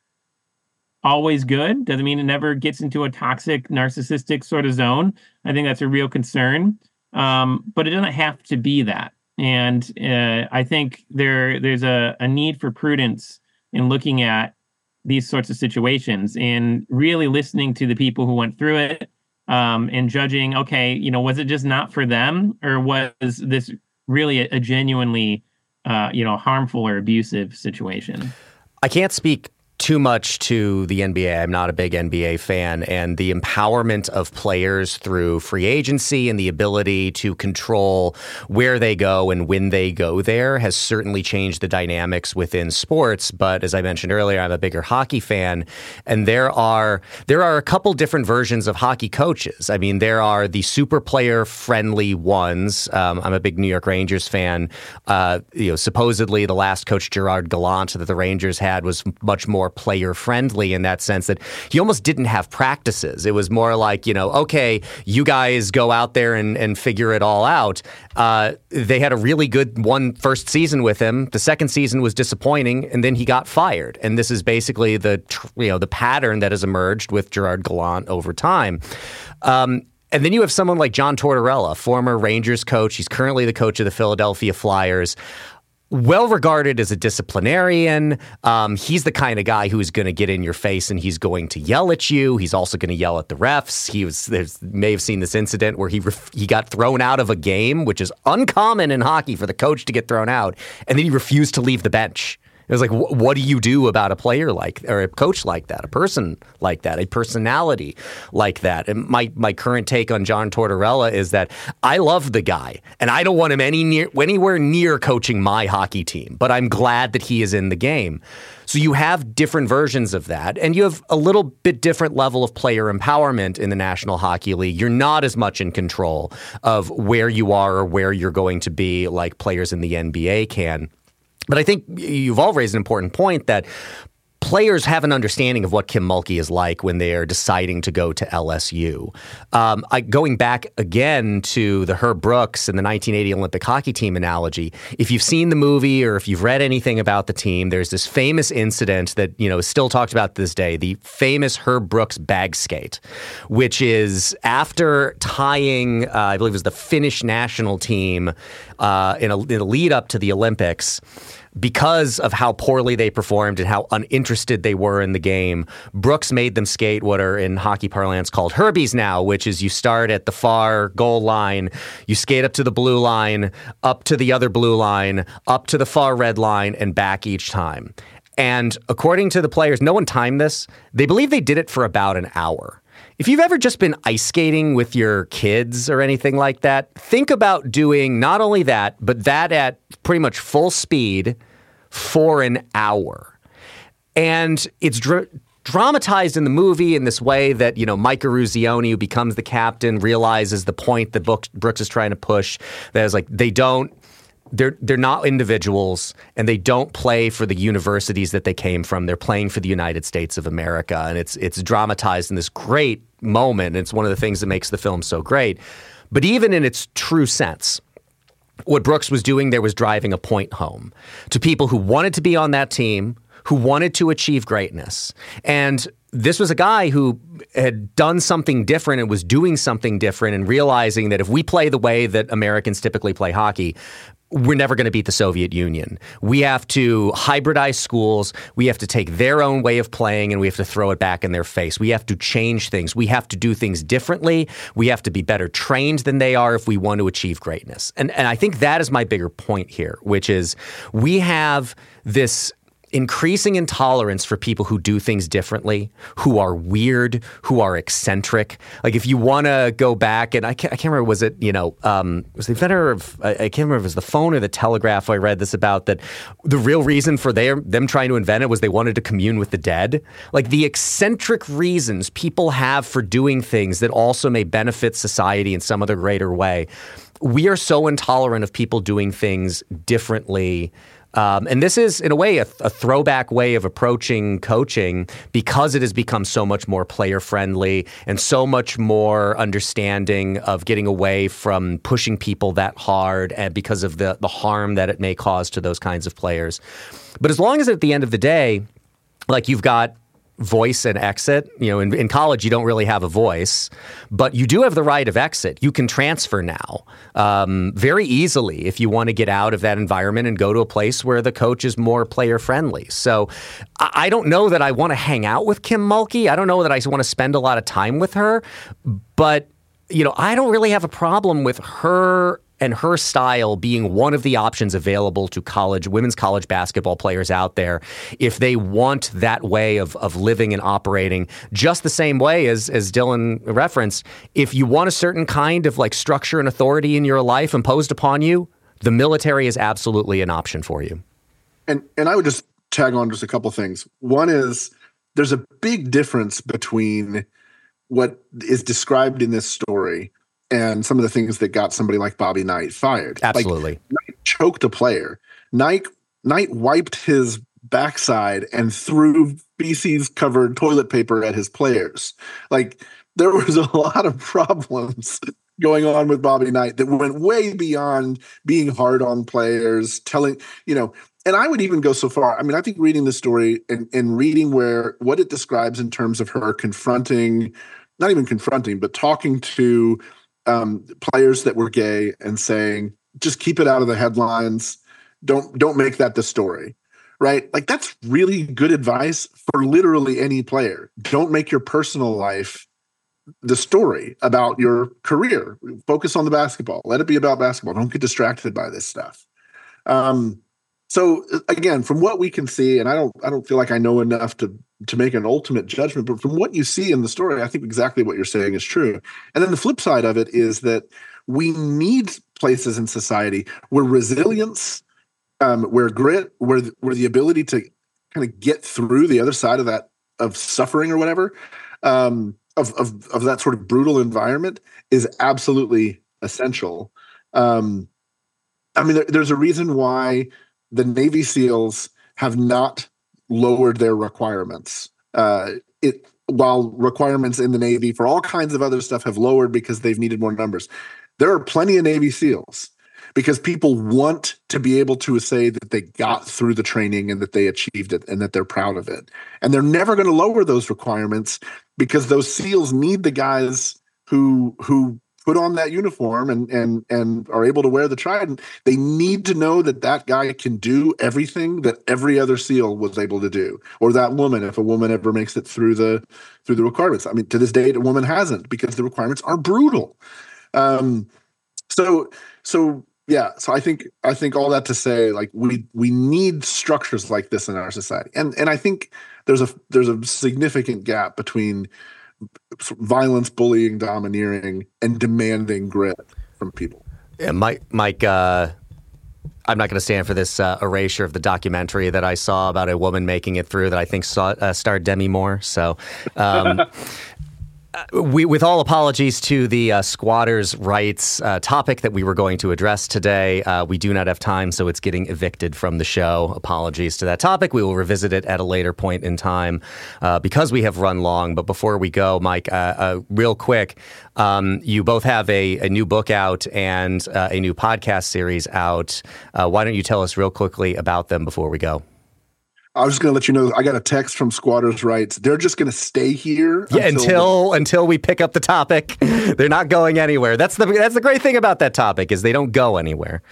always good. Doesn't mean it never gets into a toxic, narcissistic sort of zone. I think that's a real concern. Um, but it doesn't have to be that. And uh, I think there there's a, a need for prudence in looking at these sorts of situations and really listening to the people who went through it. Um, and judging, okay, you know, was it just not for them, or was this really a, a genuinely, uh, you know, harmful or abusive situation? I can't speak too much to the N B A. I'm not a big N B A fan, and the empowerment of players through free agency and the ability to control where they go and when they go there has certainly changed the dynamics within sports. But as I mentioned earlier, I'm a bigger hockey fan, and there are there are a couple different versions of hockey coaches. I mean, there are the super player friendly ones. Um, I'm a big New York Rangers fan. Uh, you know, supposedly the last coach, Gerard Gallant, that the Rangers had was much more player friendly in that sense that he almost didn't have practices. It was more like, you know, okay, you guys go out there and, and figure it all out. Uh, they had a really good one first season with him. The second season was disappointing, and then he got fired. And this is basically the, you know, the pattern that has emerged with Gerard Gallant over time. Um, And then you have someone like John Tortorella, former Rangers coach. He's currently the coach of the Philadelphia Flyers. Well regarded as a disciplinarian. Um, he's the kind of guy who's going to get in your face and he's going to yell at you. He's also going to yell at the refs. He was there's may have seen this incident where he ref, he got thrown out of a game, which is uncommon in hockey for the coach to get thrown out, and then he refused to leave the bench. It was like, wh- what do you do about a player like, or a coach like that, a person like that, a personality like that? And my my current take on John Tortorella is that I love the guy, and I don't want him any near anywhere near coaching my hockey team, but I'm glad that he is in the game. So you have different versions of that, and you have a little bit different level of player empowerment in the National Hockey League. You're not as much in control of where you are or where you're going to be like players in the N B A can. But I think you've all raised an important point that players have an understanding of what Kim Mulkey is like when they are deciding to go to L S U. Um, I, going back again to the Herb Brooks and the nineteen eighty Olympic hockey team analogy, if you've seen the movie or if you've read anything about the team, there's this famous incident that, you know, is still talked about to this day, the famous Herb Brooks bag skate, which is after tying, uh, I believe it was the Finnish national team uh, in, a, in a lead up to the Olympics. because of how poorly they performed and how uninterested they were in the game, Brooks made them skate what are in hockey parlance called Herbies now, which is you start at the far goal line, you skate up to the blue line, up to the other blue line, up to the far red line, and back each time. And according to the players, no one timed this. They believe they did it for about an hour. If you've ever just been ice skating with your kids or anything like that, think about doing not only that, but that at pretty much full speed for an hour. And it's dr- dramatized in the movie in this way that, you know, Mike Eruzione, who becomes the captain, realizes the point that Brooks is trying to push. That is like, they don't, They're they're not individuals, and they don't play for the universities that they came from. They're playing for the United States of America, and it's it's dramatized in this great moment. And it's one of the things that makes the film so great. But even in its true sense, what Brooks was doing there was driving a point home to people who wanted to be on that team, who wanted to achieve greatness. And this was a guy who had done something different and was doing something different and realizing that if we play the way that Americans typically play hockey, we're never going to beat the Soviet Union. We have to hybridize schools. We have to take their own way of playing and we have to throw it back in their face. We have to change things. We have to do things differently. We have to be better trained than they are if we want to achieve greatness. And, and I think that is my bigger point here, which is we have this increasing intolerance for people who do things differently, who are weird, who are eccentric. Like if you want to go back, and I can't, I can't remember, was it, you know, um, was the inventor of, I, I can't remember if it was the phone or the telegraph I read this about, that the real reason for their, them trying to invent it was they wanted to commune with the dead. Like the eccentric reasons people have for doing things that also may benefit society in some other greater way. We are so intolerant of people doing things differently. Um, and this is, in a way, a, a throwback way of approaching coaching because it has become so much more player-friendly and so much more understanding of getting away from pushing people that hard and because of the, the harm that it may cause to those kinds of players. But as long as at the end of the day, like you've got voice and exit. You know, in, in college, you don't really have a voice, but you do have the right of exit. You can transfer now um, very easily if you want to get out of that environment and go to a place where the coach is more player friendly. So I, I don't know that I want to hang out with Kim Mulkey. I don't know that I want to spend a lot of time with her, but you know, I don't really have a problem with her and her style being one of the options available to college, women's college basketball players out there if they want that way of, of living and operating, just the same way as, as Dylan referenced. If you want a certain kind of like structure and authority in your life imposed upon you, the military is absolutely an option for you. And and I would just tag on just a couple things. One is there's a big difference between what is described in this story and some of the things that got somebody like Bobby Knight fired. Absolutely. Like, Knight choked a player. Knight, Knight wiped his backside and threw feces covered toilet paper at his players. Like, there was a lot of problems going on with Bobby Knight that went way beyond being hard on players, telling, you know, and I would even go so far. I mean, I think reading the story and, and reading where what it describes in terms of her confronting, not even confronting, but talking to um, players that were gay and saying, just keep it out of the headlines. Don't, don't make that the story, right? Like, that's really good advice for literally any player. Don't make your personal life the story about your career. Focus on the basketball. Let it be about basketball. Don't get distracted by this stuff. Um, so again, from what we can see, and I don't, I don't feel like I know enough to to make an ultimate judgment, but from what you see in the story, I think exactly what you're saying is true. And then the flip side of it is that we need places in society where resilience, um, where grit, where where the ability to kind of get through the other side of that of suffering or whatever, um, of of of that sort of brutal environment is absolutely essential. Um, I mean, there, there's a reason why the Navy SEALs have not lowered their requirements. Uh, it while requirements in the Navy for all kinds of other stuff have lowered because they've needed more numbers. There are plenty of Navy SEALs because people want to be able to say that they got through the training and that they achieved it and that they're proud of it. And they're never going to lower those requirements because those SEALs need the guys who who put on that uniform and and and are able to wear the trident, they need to know that that guy can do everything that every other SEAL was able to do, or that woman, if a woman ever makes it through the through the requirements. I mean, to this date, a woman hasn't, because the requirements are brutal. Um, so so yeah, so I think I think all that to say, like, we we need structures like this in our society, and and I think there's a there's a significant gap between violence, bullying, domineering, and demanding grit from people. Yeah, Mike, Mike uh, I'm not going to stand for this uh, erasure of the documentary that I saw about a woman making it through that I think saw, uh, starred Demi Moore. So um, we, with all apologies to the uh, squatters' rights uh, topic that we were going to address today, uh, we do not have time, so it's getting evicted from the show. Apologies to that topic. We will revisit it at a later point in time uh, because we have run long. But before we go, Mike, uh, uh, real quick, um, you both have a, a new book out and uh, a new podcast series out. Uh, why don't you tell us real quickly about them before we go? I was just going to let you know, I got a text from Squatters' Rights. They're just going to stay here. Yeah, until until, the- until we pick up the topic. They're not going anywhere. That's the that's the great thing about that topic, is they don't go anywhere.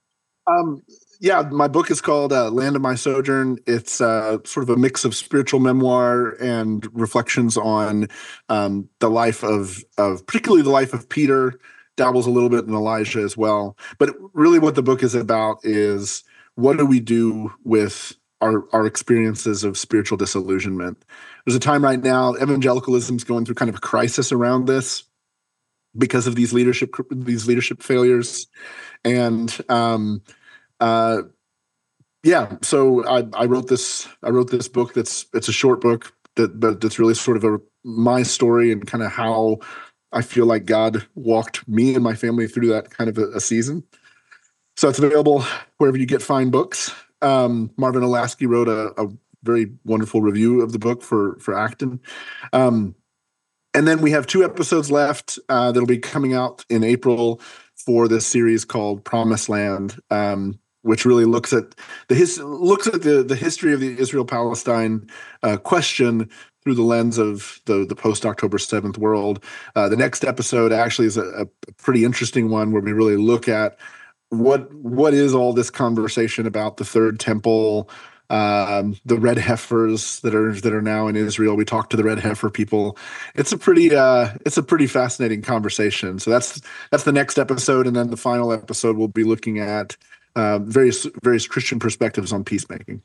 Um, yeah, my book is called uh, Land of My Sojourn. It's uh, sort of a mix of spiritual memoir and reflections on um, the life of, of, particularly the life of Peter, dabbles a little bit in Elijah as well. But really what the book is about is, what do we do with Our, our experiences of spiritual disillusionment? There's a time right now, evangelicalism is going through kind of a crisis around this because of these leadership these leadership failures, and um, uh, yeah. So I, I wrote this I wrote this book. That's it's a short book that, but that's really sort of a my story and kind of how I feel like God walked me and my family through that kind of a, a season. So it's available wherever you get fine books. Um, Marvin Olasky wrote a, a very wonderful review of the book for, for Acton. Um, and then we have two episodes left uh, that'll be coming out in April for this series called Promised Land, um, which really looks at the his, looks at the, the history of the Israel-Palestine uh, question through the lens of the, the post-October seventh world. Uh, the next episode actually is a, a pretty interesting one where we really look at What what is all this conversation about the third temple, um, the red heifers that are that are now in Israel? We talked to the red heifer people. It's a pretty uh, it's a pretty fascinating conversation. So that's that's the next episode, and then the final episode we'll be looking at uh, various various Christian perspectives on peacemaking.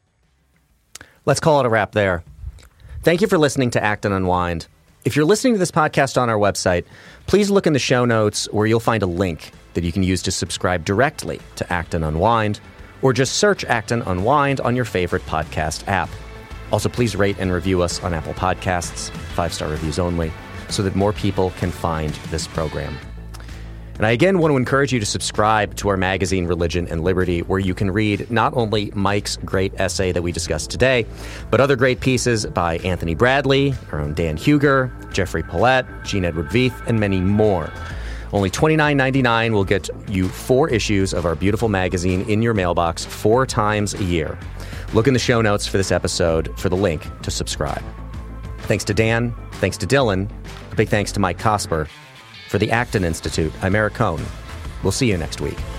Let's call it a wrap there. Thank you for listening to Act and Unwind. If you're listening to this podcast on our website, please look in the show notes where you'll find a link that you can use to subscribe directly to Act and Unwind, or just search Act and Unwind on your favorite podcast app. Also, please rate and review us on Apple Podcasts, five-star reviews only, so that more people can find this program. And I again want to encourage you to subscribe to our magazine, Religion and Liberty, where you can read not only Mike's great essay that we discussed today, but other great pieces by Anthony Bradley, our own Dan Huger, Jeffrey Paulette, Gene Edward Veith, and many more. Only twenty-nine ninety-nine will get you four issues of our beautiful magazine in your mailbox four times a year. Look in the show notes for this episode for the link to subscribe. Thanks to Dan. Thanks to Dylan. A big thanks to Mike Cosper. For the Acton Institute, I'm Eric Cohn. We'll see you next week.